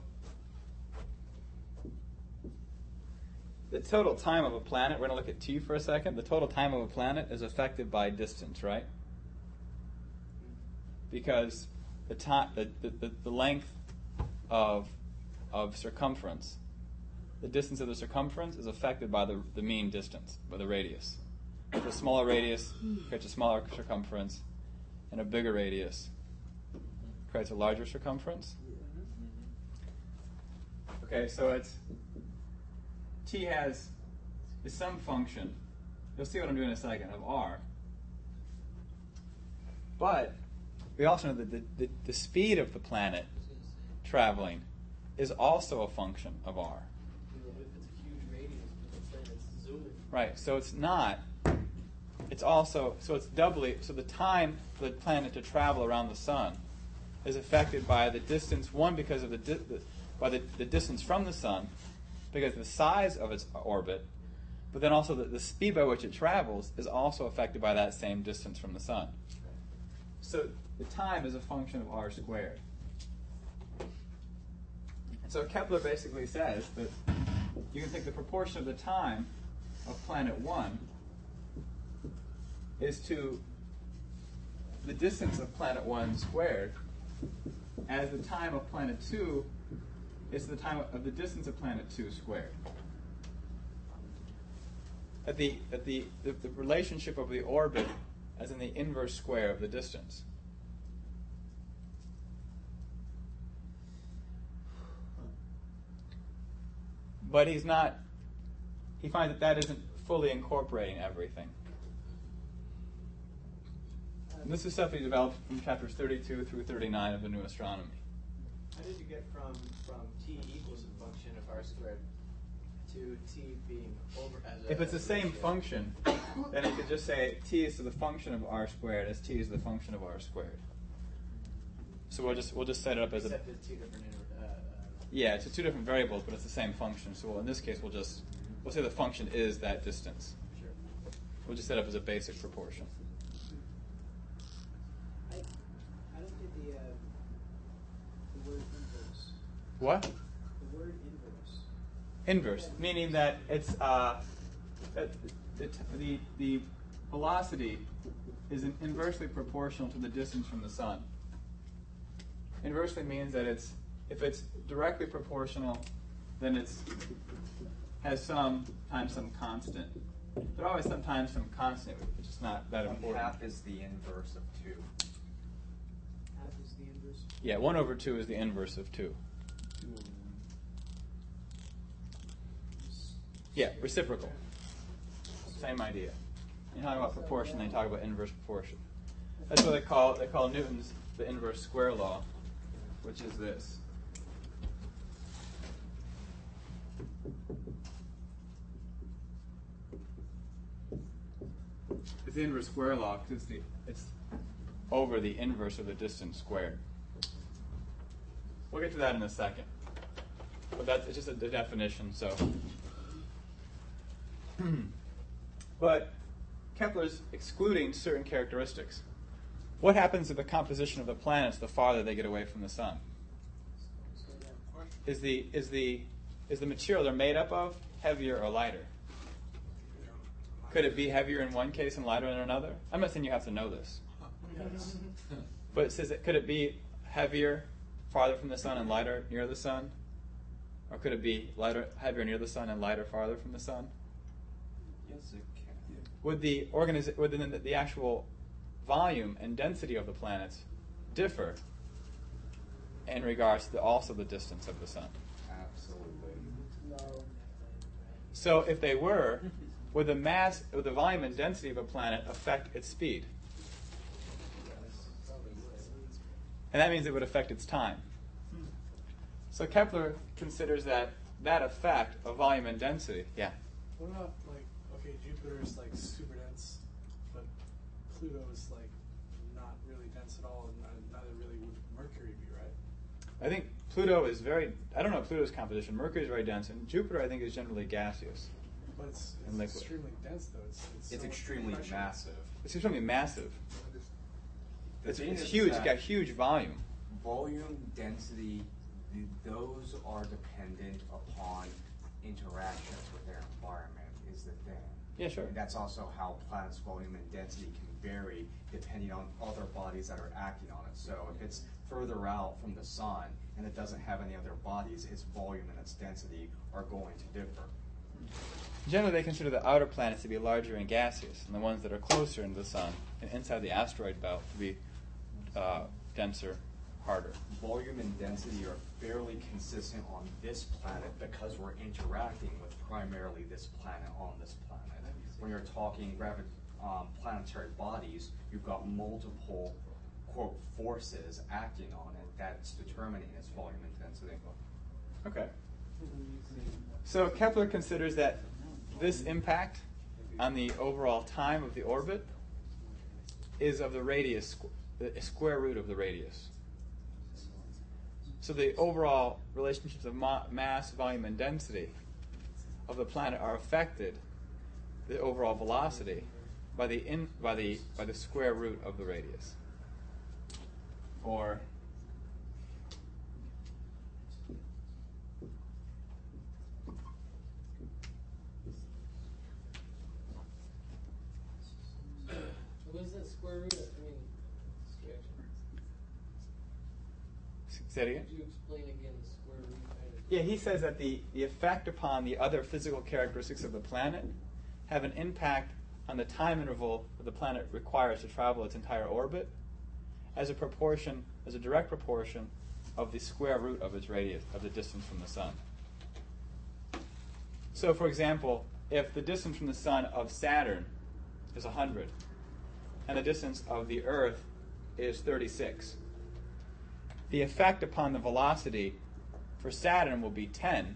the total time of a planet, we're going to look at T for a second. The total time of a planet is affected by distance, right? Because the time, the, the, the length of of circumference, the distance of the circumference is affected by the, the mean distance, by the radius. If a smaller radius creates a smaller circumference, and a bigger radius creates a larger circumference. Okay, so it's T has is some function. You'll see what I'm doing in a second of R. But we also know that the, the, the speed of the planet traveling is also a function of R. You know, if it's a huge radius, but then it's zooming. Right, so it's not, it's also, so it's doubly, so the time for the planet to travel around the sun is affected by the distance, one, because of the, di- the by the, the distance from the sun, because of the size of its orbit, but then also the, the speed by which it travels is also affected by that same distance from the sun. So the time is a function of R squared. And so Kepler basically says that you can take the proportion of the time of planet one is to the distance of planet one squared, as the time of planet two is the time of the distance of planet two squared. At the at the, the, the relationship of the orbit as in the inverse square of the distance. But he's not, he finds that that isn't fully incorporating everything. And this is stuff he developed from chapters thirty-two through thirty-nine of the New Astronomy. How did you get from, from T equals a function of R squared to T being over as a... If it's the same function, then you could just say T is to the function of R squared as T is the function of R squared. So we'll just we'll just set it up as a... Except it's two different... Uh, uh, Yeah, it's two different variables, but it's the same function. So we'll, in this case, we'll just we'll say the function is that distance. Sure. We'll just set up as a basic proportion. I, I don't get the, uh, the word inverse. What? The word inverse. Inverse, meaning that it's uh, that the, the the velocity is in- inversely proportional to the distance from the sun. Inversely means that it's if it's directly proportional, then it's has some times some constant. There always sometimes some constant, which is not that One important. half is the inverse of two. Half is the inverse. Yeah, one over two is the inverse of two. Yeah, reciprocal. Same idea. You talk about proportion, they talk about inverse proportion. That's what they call they call Newton's the inverse square law, which is this. It's the inverse square law because it's the it's over the inverse of the distance squared. We'll get to that in a second. But that's it's just a, the definition, so. But Kepler's excluding certain characteristics. What happens to the composition of the planets the farther they get away from the sun? Is the is the is the material they're made up of heavier or lighter? Could it be heavier in one case and lighter in another? I'm not saying you have to know this. Yes. But it says it, could it be heavier farther from the sun and lighter near the sun? Or could it be lighter heavier near the sun and lighter farther from the sun? Yes, it can. Would the organiz- would the, the actual volume and density of the planets differ in regards to the, also the distance of the sun? Absolutely. So if they were, would the mass, would the volume and density of a planet affect its speed? And that means it would affect its time. So Kepler considers that that effect of volume and density, yeah. What about, like, okay, Jupiter is like super dense, but Pluto is like not really dense at all, and not- neither really would Mercury be, right? I think Pluto is very, I don't know Pluto's composition. Mercury is very dense, and Jupiter, I think, is generally gaseous. But it's, and it's liquid. extremely dense, though. It's, it's, It's so extremely pressure. massive. It's extremely massive. The It's, thing it's is huge. It's that got huge volume. Volume, density, th- those are dependent upon interactions with their environment is the thing. Yeah, sure. And that's also how planets' volume and density can vary depending on other bodies that are acting on it. So if it's further out from the sun and it doesn't have any other bodies, its volume and its density are going to differ. Generally, they consider the outer planets to be larger and gaseous, and the ones that are closer into the sun and inside the asteroid belt to be uh, denser, harder. Volume and density are fairly consistent on this planet because we're interacting with primarily this planet on this planet. When you're talking gravi- um, planetary bodies, you've got multiple, quote, forces acting on it that's determining its volume and density. Okay. So Kepler considers that this impact on the overall time of the orbit is of the radius, the square root of the radius. So the overall relationships of ma- mass, volume, and density of the planet are affected, the overall velocity, by the in, by the by the square root of the radius. Or What is that square root? I mean, stretch. say it again. Could you explain again the square root? Kind of? Yeah, he says that the, the effect upon the other physical characteristics of the planet have an impact on the time interval that the planet requires to travel its entire orbit as a proportion, as a direct proportion of the square root of its radius, of the distance from the sun. So, for example, if the distance from the sun of Saturn is one hundred, and the distance of the Earth is thirty-six, the effect upon the velocity for Saturn will be ten.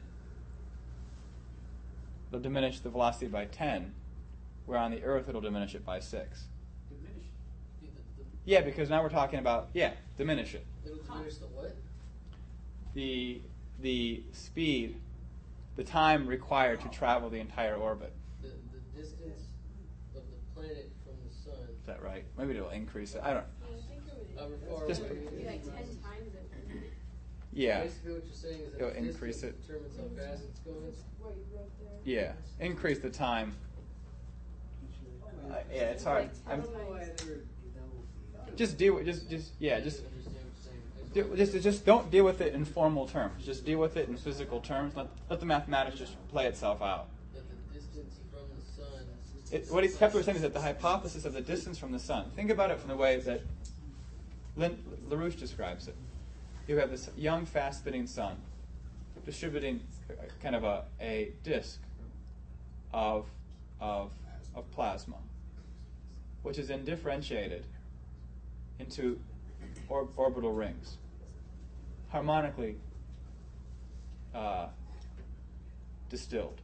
It'll diminish the velocity by ten, where on the Earth it'll diminish it by six. Diminish. The- the- Yeah, because now we're talking about, yeah, diminish it. It'll diminish the what? The, the speed, the time required to travel the entire orbit. The, the distance of the planet from the sun. Is that right? Maybe it'll increase it. I don't However far Just- away. It'd be like ten times it. Yeah. Basically, what you're saying is that It'll the increase distance it. determines how fast it's going. What you wrote there. Yeah. Increase the time. Uh, yeah, it's hard. I'm, just deal with, just, just, yeah, just, do, just, just don't deal with it in formal terms. Just deal with it in physical terms. Let, let the mathematics just play itself out. That the distance from the sun. It, what he Kepler saying is that the hypothesis of the distance from the sun. Think about it from the way that Lin, LaRouche describes it. You have this young, fast-spinning sun distributing kind of a, a disk of, of, of plasma, which is then differentiated into or, orbital rings, harmonically uh, distilled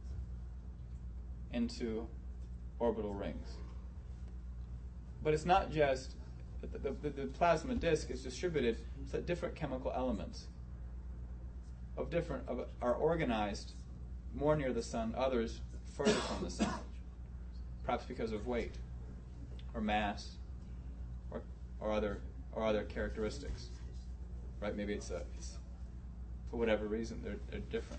into orbital rings. But it's not just the, the, the plasma disk is distributed so that different chemical elements of different of, are organized more near the sun, others further from the sun, perhaps because of weight or mass or or other or other characteristics. Right? Maybe it's a it's, for whatever reason they're they're different.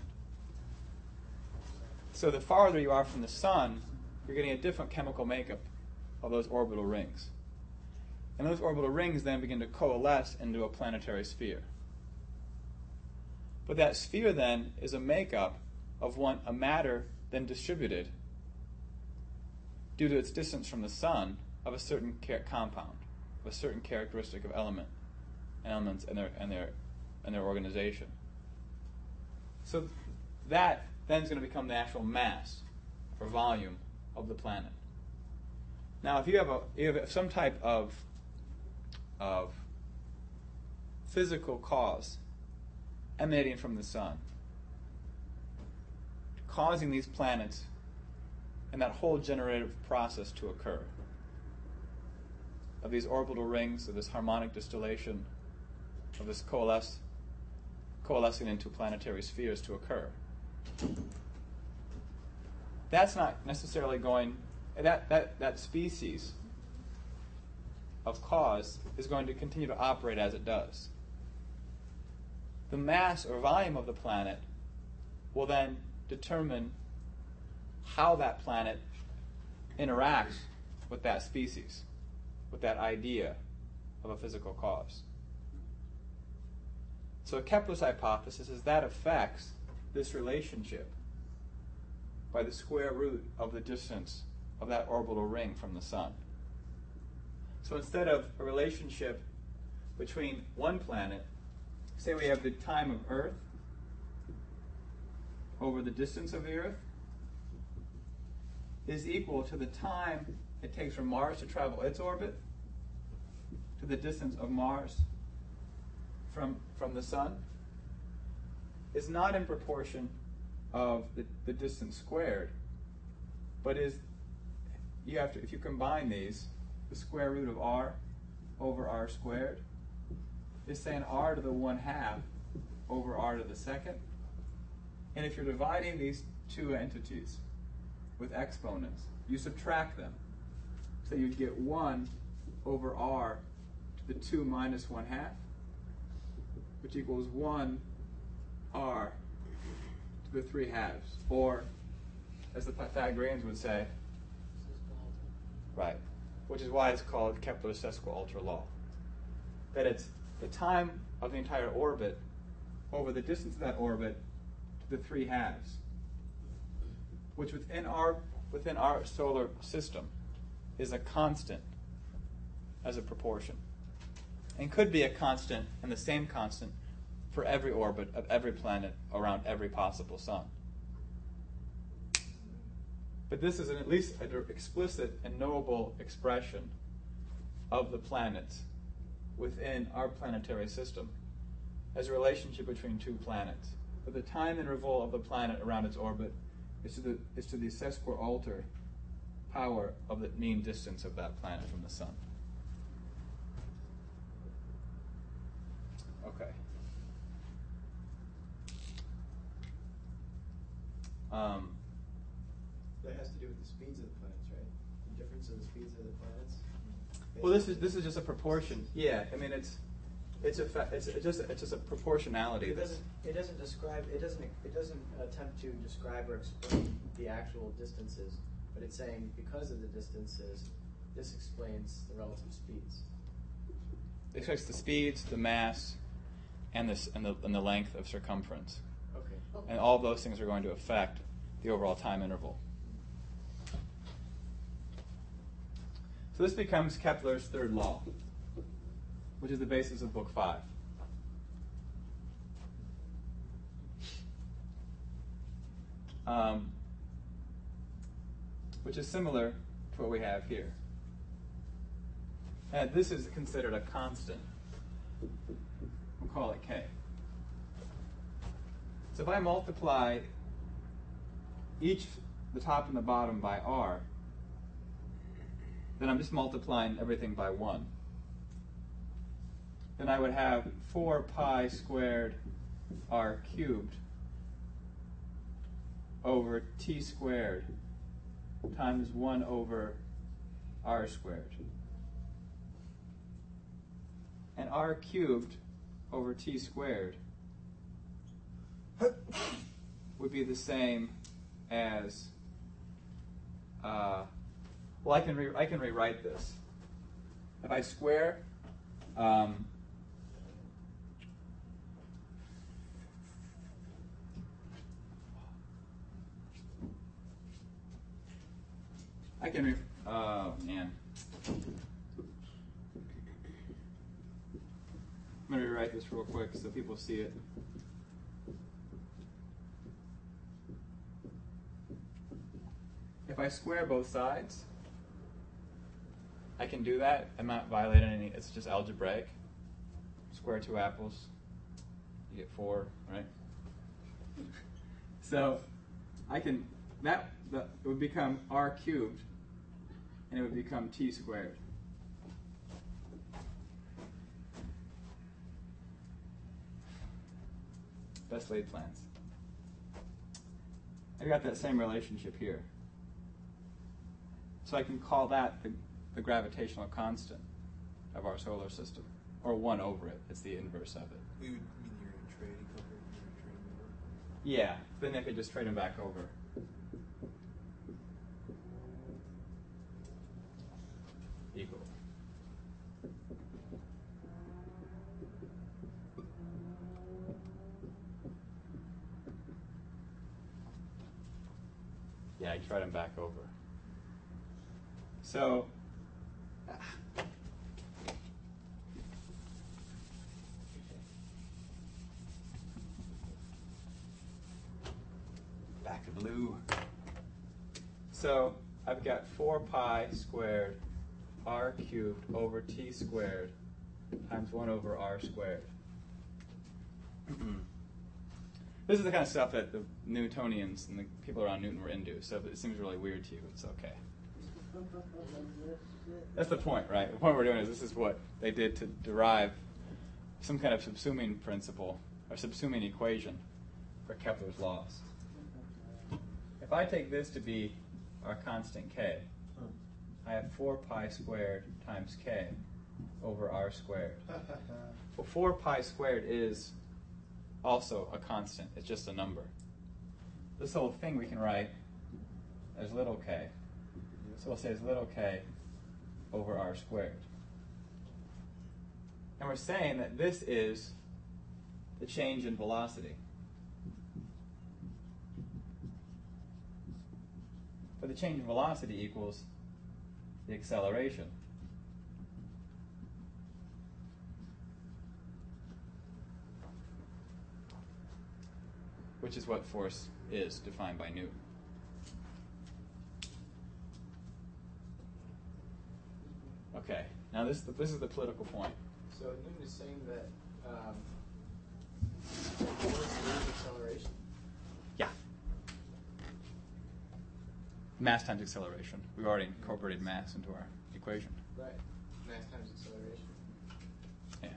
So the farther you are from the sun, you're getting a different chemical makeup of those orbital rings. And those orbital rings then begin to coalesce into a planetary sphere. But that sphere then is a makeup of one a matter then distributed due to its distance from the sun of a certain char- compound, of a certain characteristic of element, elements and their and their and their organization. So that then is going to become the actual mass or volume of the planet. Now, if you have a you have some type of of physical cause emanating from the sun, causing these planets and that whole generative process to occur, of these orbital rings, of this harmonic distillation, of this coalesce, coalescing into planetary spheres to occur. That's not necessarily going, that, that, that species of cause is going to continue to operate as it does. The mass or volume of the planet will then determine how that planet interacts with that species, with that idea of a physical cause. So Kepler's hypothesis is that affects this relationship by the square root of the distance of that orbital ring from the sun. So instead of a relationship between one planet, say we have the time of Earth over the distance of the Earth, is equal to the time it takes for Mars to travel its orbit to the distance of Mars from, from the sun, is not in proportion of the, the distance squared, but is, you have to, if you combine these, the square root of r over r squared is saying r to the one half over r to the second. And if you're dividing these two entities with exponents, you subtract them. So you get one over r to the two minus one half, which equals one r to the three halves. Or, as the Pythagoreans would say, right, which is why it's called Kepler's sesquialter law. That it's the time of the entire orbit over the distance of that orbit to the three halves, which within our within our solar system is a constant as a proportion, and could be a constant and the same constant for every orbit of every planet around every possible sun. But this is an, at least an explicit and knowable expression of the planets within our planetary system as a relationship between two planets. But the time interval of the planet around its orbit is to the, is to the sesquialter power of the mean distance of that planet from the sun. Okay. Um, That has to do with the speeds of the planets, right? The difference in the speeds of the planets. well, this is this is just a proportion. Yeah, I mean it's it's a fa- it's, it's just it's just a proportionality. It That's- doesn't. It doesn't describe. It doesn't. It doesn't attempt to describe or explain the actual distances, but it's saying because of the distances, this explains the relative speeds. It explains the speeds, the mass, and this and the and the length of circumference. Okay. And all of those things are going to affect the overall time interval. So this becomes Kepler's third law, which is the basis of Book Five. Um, which is similar to what we have here. And this is considered a constant. We'll call it K. So if I multiply each, the top and the bottom, by r, then I'm just multiplying everything by one. Then I would have four pi squared r cubed over t squared times one over r squared. And r cubed over t squared would be the same as, uh, well, I can re- I can rewrite this. If I square, um, I can, re- oh man. I'm going to rewrite this real quick so people see it. If I square both sides, I can do that. I'm not violating any, it's just algebraic. Square two apples, you get four, right? So I can, that, the, it would become r cubed, and it would become t squared. best laid plans. I got that same relationship here. So I can call that the, the gravitational constant of our solar system, or one over it. It's the inverse of it. We would mean you're in a trade equilibrium, you're in a trade over. Yeah, then I could just trade them back over. Equal. Yeah, I tried them back over. So, back to blue. So, I've got four pi squared r cubed over t squared times one over r squared. This is the kind of stuff that the Newtonians and the people around Newton were into, so if it seems really weird to you, it's okay. That's the point, right? The point we're doing is this is what they did to derive some kind of subsuming principle, or subsuming equation for Kepler's laws. If I take this to be our constant k, I have four pi squared times k over r squared. Well, four pi squared is also a constant. It's just a number. This whole thing we can write as little k. So we'll say as little k over r squared. And we're saying that this is the change in velocity. But the change in velocity equals the acceleration. Which is what force is defined by Newton. Okay, now this is the, this is the political point. So Newton is saying that um, force is acceleration. Yeah. Mass times acceleration. We've already incorporated mass into our equation. Right. Mass times acceleration. Yeah.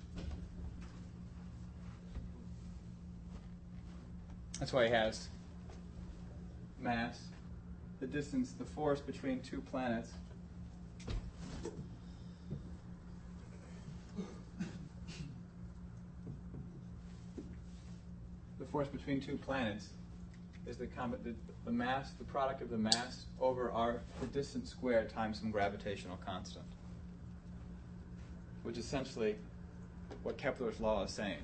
That's why he has mass, the distance, the force between two planets. The force between two planets is the, com the, the mass, the product of the mass over our the distance squared times some gravitational constant, which is essentially what Kepler's law is saying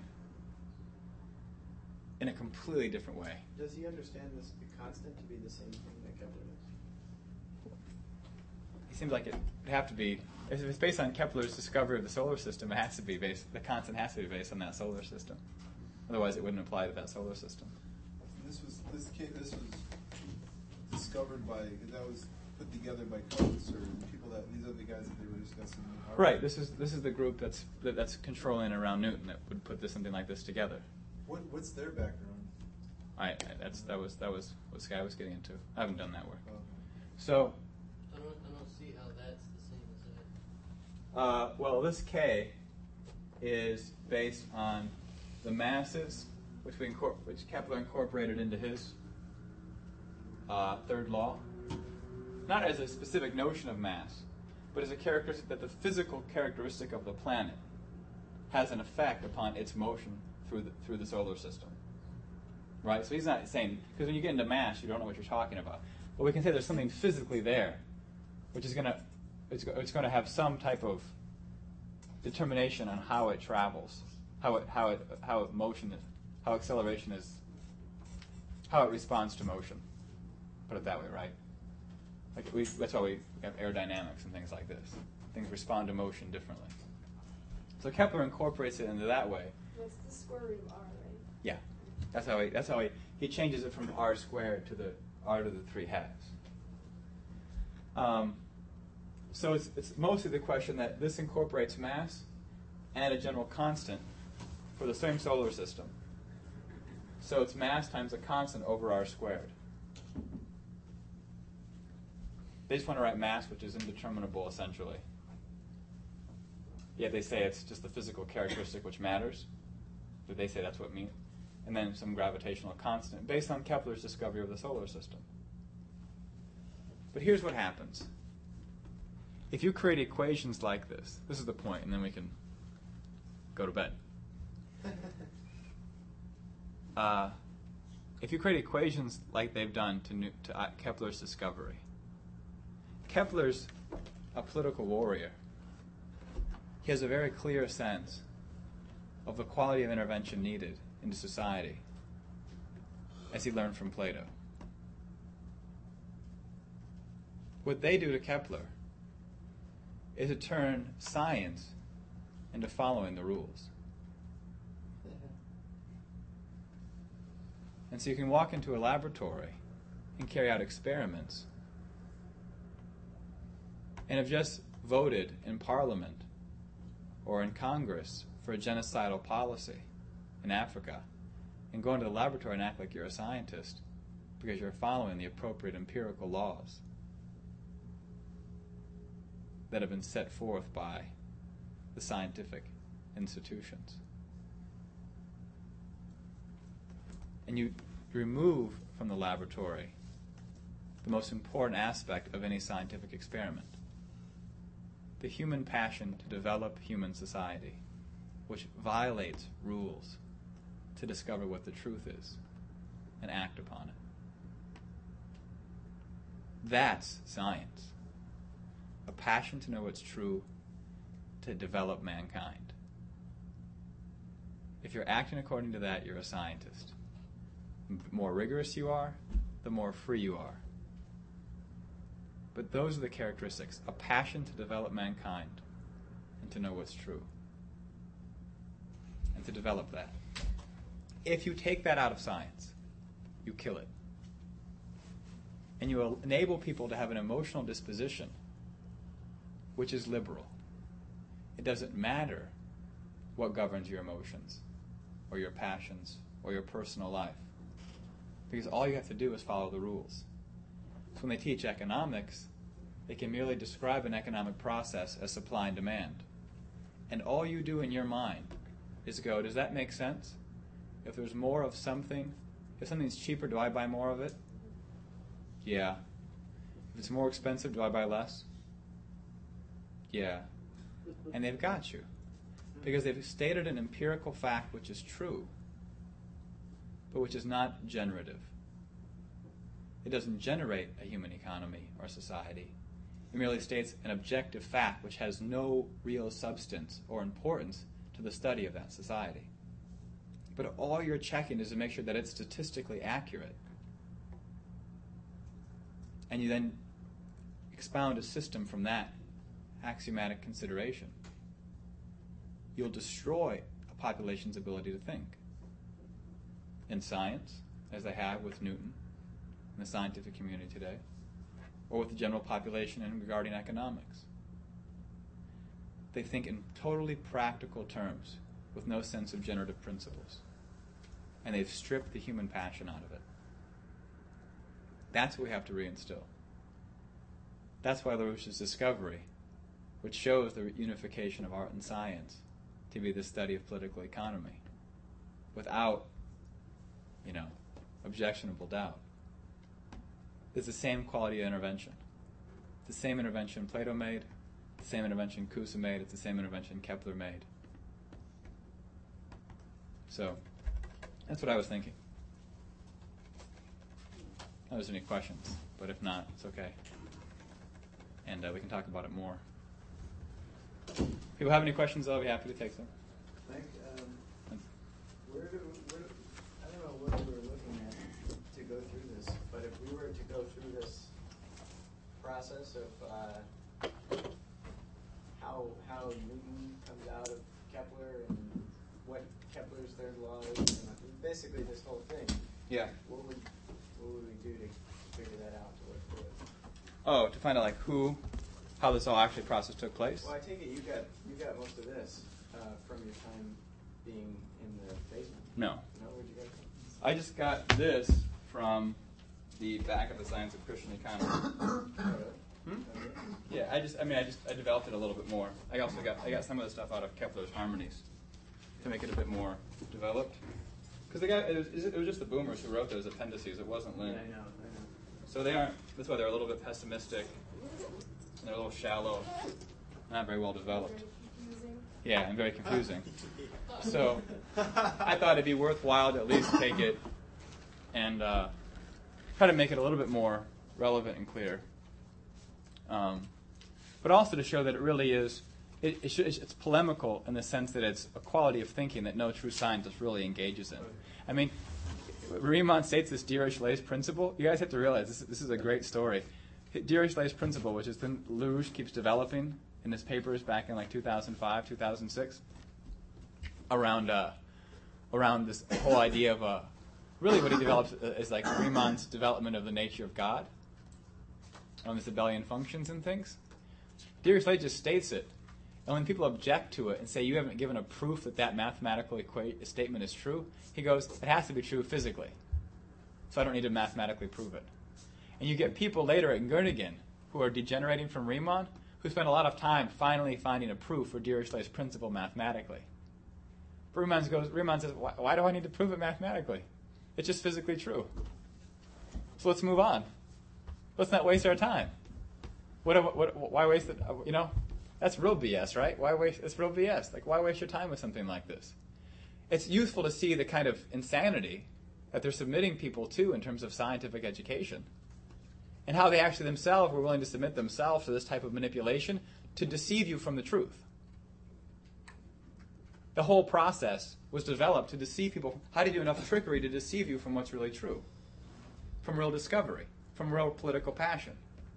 in a completely different way. Does he understand this constant to be the same thing that Kepler does? It seems like it would have to be, if it's based on Kepler's discovery of the solar system, it has to be based, the constant has to be based on that solar system. Otherwise, it wouldn't apply to that solar system. This was this came, this was discovered by that was put together by Coates or people that these other guys that they were discussing. Right. This is this is the group that's that, that's controlling around Newton that would put this something like this together. What what's their background? I, I that's that was that was what Sky was getting into. I haven't done that work. Okay. So. I don't I don't see how that's the same as that. Uh, well, this K is based on the masses, which we incor which Kepler incorporated into his uh, third law, not as a specific notion of mass, but as a characteristic that the physical characteristic of the planet has an effect upon its motion through the, through the solar system. Right? So he's not saying, because when you get into mass, you don't know what you're talking about. But we can say there's something physically there, which is going to it's, it's going to have some type of determination on how it travels, how it how it how it motion is, how acceleration is, how it responds to motion. Put it that way, right? Like we, that's why we have aerodynamics and things like this. Things respond to motion differently. So Kepler incorporates it into that way. That's the square root of r, right? Yeah, that's how he that's how he he changes it from r squared to the r to the three halves. Um, so it's it's mostly the question that this incorporates mass and a general constant for the same solar system. So it's mass times a constant over r squared. They just want to write mass, which is indeterminable essentially. Yet they say it's just the physical characteristic which matters. But they say that's what it means. and then some gravitational constant based on Kepler's discovery of the solar system. But here's what happens. If you create equations like this, this is the point, and then we can go to bed. Uh, if you create equations like they've done to, New- to uh, Kepler's discovery, Kepler's a political warrior. He has a very clear sense of the quality of intervention needed into society, as he learned from Plato. What they do to Kepler is to turn science into following the rules. And so you can walk into a laboratory and carry out experiments and have just voted in Parliament or in Congress for a genocidal policy in Africa and go into the laboratory and act like you're a scientist because you're following the appropriate empirical laws that have been set forth by the scientific institutions. And you remove from the laboratory the most important aspect of any scientific experiment, the human passion to develop human society, which violates rules to discover what the truth is and act upon it. That's science. A passion to know what's true, to develop mankind. If you're acting according to that, you're a scientist. The more rigorous you are, the more free you are. But those are the characteristics. A passion to develop mankind and to know what's true. And to develop that. If you take that out of science, you kill it. And you enable people to have an emotional disposition which is liberal. It doesn't matter what governs your emotions or your passions or your personal life, because all you have to do is follow the rules. So when they teach economics, they can merely describe an economic process as supply and demand. And all you do in your mind is go, does that make sense? If there's more of something, if something's cheaper, do I buy more of it? Yeah. If it's more expensive, do I buy less? Yeah. And they've got you. Because they've stated an empirical fact which is true, but which is not generative. It doesn't generate a human economy or society. It merely states an objective fact which has no real substance or importance to the study of that society. But all you're checking is to make sure that it's statistically accurate. And you then expound a system from that axiomatic consideration. You'll destroy a population's ability to think. In science, as they have with Newton in the scientific community today, or with the general population in regarding economics. They think in totally practical terms with no sense of generative principles. And they've stripped the human passion out of it. That's what we have to reinstill. That's why LaRouche's discovery, which shows the unification of art and science to be the study of political economy, without, you know, objectionable doubt, is the same quality of intervention. The same intervention Plato made, the same intervention Cousa made, it's the same intervention Kepler made. So, that's what I was thinking. If there's any questions, but if not, it's okay. And uh, we can talk about it more. If people have any questions, I'll be happy to take them. Mike, um, where do, where do, I don't know what we're looking at to go through this, but if we were to go through this process of uh, how how Newton comes out of Kepler and what Kepler's third law is, and basically this whole thing. Yeah. What would what would we do to figure that out, to work through it? Oh, to find out like who, how this all actually process took place? Well, I take it you got you got most of this uh, from your time being in the basement. No. No, where'd you get it from? I just got this from the back of the Science of Christian Economy. Hmm? Yeah, I just, I mean, I just, I developed it a little bit more. I also got, I got some of the stuff out of Kepler's Harmonies to make it a bit more developed. Because the guy, it was, it was just the boomers who wrote those appendices. It wasn't Lynn. Yeah, I know, I know. So they aren't. That's why they're a little bit pessimistic. And they're a little shallow, not very well developed. Yeah, and very confusing. So I thought it'd be worthwhile to at least take it and uh, try to make it a little bit more relevant and clear. Um, but also to show that it really is, it, it should, it's polemical in the sense that it's a quality of thinking that no true scientist really engages in. I mean, Riemann states this Dirichlet's principle. You guys have to realize this, this is a great story. Dirichlet's principle, which is then LaRouche keeps developing in his papers back in like two thousand five, two thousand six, around uh, around this whole idea of uh, really what he develops is like Riemann's development of the nature of God, on this abelian functions and things. Dirichlet just states it, and when people object to it and say you haven't given a proof that that mathematical equa- statement is true, he goes, it has to be true physically, so I don't need to mathematically prove it. And you get people later at Göttingen who are degenerating from Riemann who spend a lot of time finally finding a proof for Dirichlet's principle mathematically. But Riemann goes, Riemann says, why, why do I need to prove it mathematically? It's just physically true. So let's move on. Let's not waste our time. What, what, why waste it? You know, that's real B S, right? Why waste? It's real B S. Like, why waste your time with something like this? It's useful to see the kind of insanity that they're submitting people to in terms of scientific education, and how they actually themselves were willing to submit themselves to this type of manipulation to deceive you from the truth. The whole process was developed to deceive people. How do you do enough trickery to deceive you from what's really true? From real discovery, from real political passion.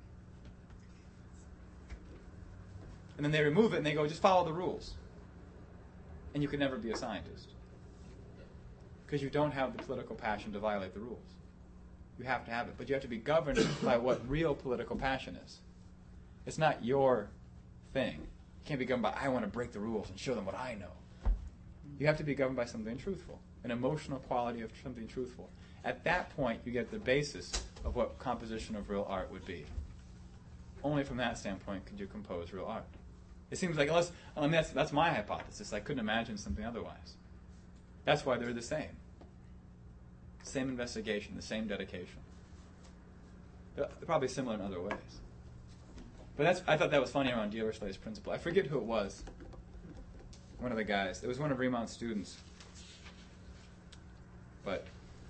And then they remove it and they go, just follow the rules. And you can never be a scientist. Because you don't have the political passion to violate the rules. You have to have it. But you have to be governed by what real political passion is. It's not your thing. You can't be governed by, I want to break the rules and show them what I know. You have to be governed by something truthful, an emotional quality of something truthful. At that point, you get the basis of what composition of real art would be. Only from that standpoint could you compose real art. It seems like, unless, I mean, that's, that's my hypothesis. I couldn't imagine something otherwise. That's why they're the same. Same investigation, the same dedication. They're probably similar in other ways. But that's, I thought that was funny around Dirichlet's principle. I forget who it was. One of the guys. It was one of Riemann's students. But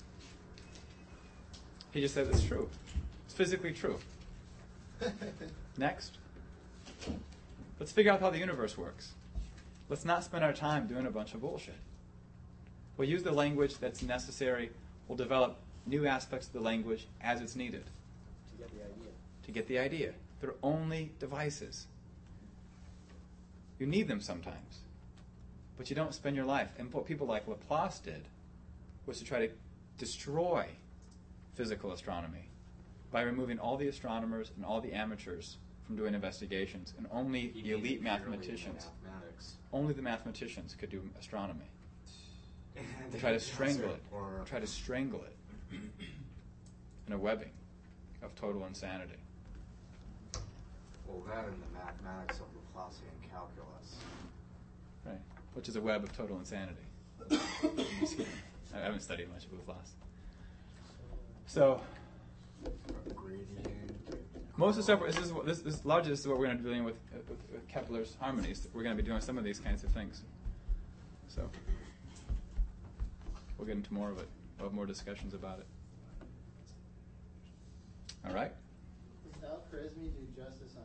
he just said it's true. It's physically true. Next. Let's figure out how the universe works. Let's not spend our time doing a bunch of bullshit. We'll use the language that's necessary. We'll develop new aspects of the language as it's needed. To get the idea. To get the idea. They're only devices. You need them sometimes. But you don't spend your life. And what people like Laplace did was to try to destroy physical astronomy by removing all the astronomers and all the amateurs from doing investigations, and only He the elite needed mathematicians, mathematics. only the mathematicians could do astronomy. They try to strangle it, Or try to strangle it in a webbing of total insanity. Well, that and the mathematics of Laplacian calculus. Right, which is a web of total insanity. I'm just kidding. I haven't studied much of Laplace. So, most of the stuff, this is, this, this largely this is what we're going to be dealing with, uh, with, with Kepler's harmonies. We're going to be doing some of these kinds of things. So, we'll get into more of it. We'll have more discussions about it. All right? Does Al-Khwarizmi do justice on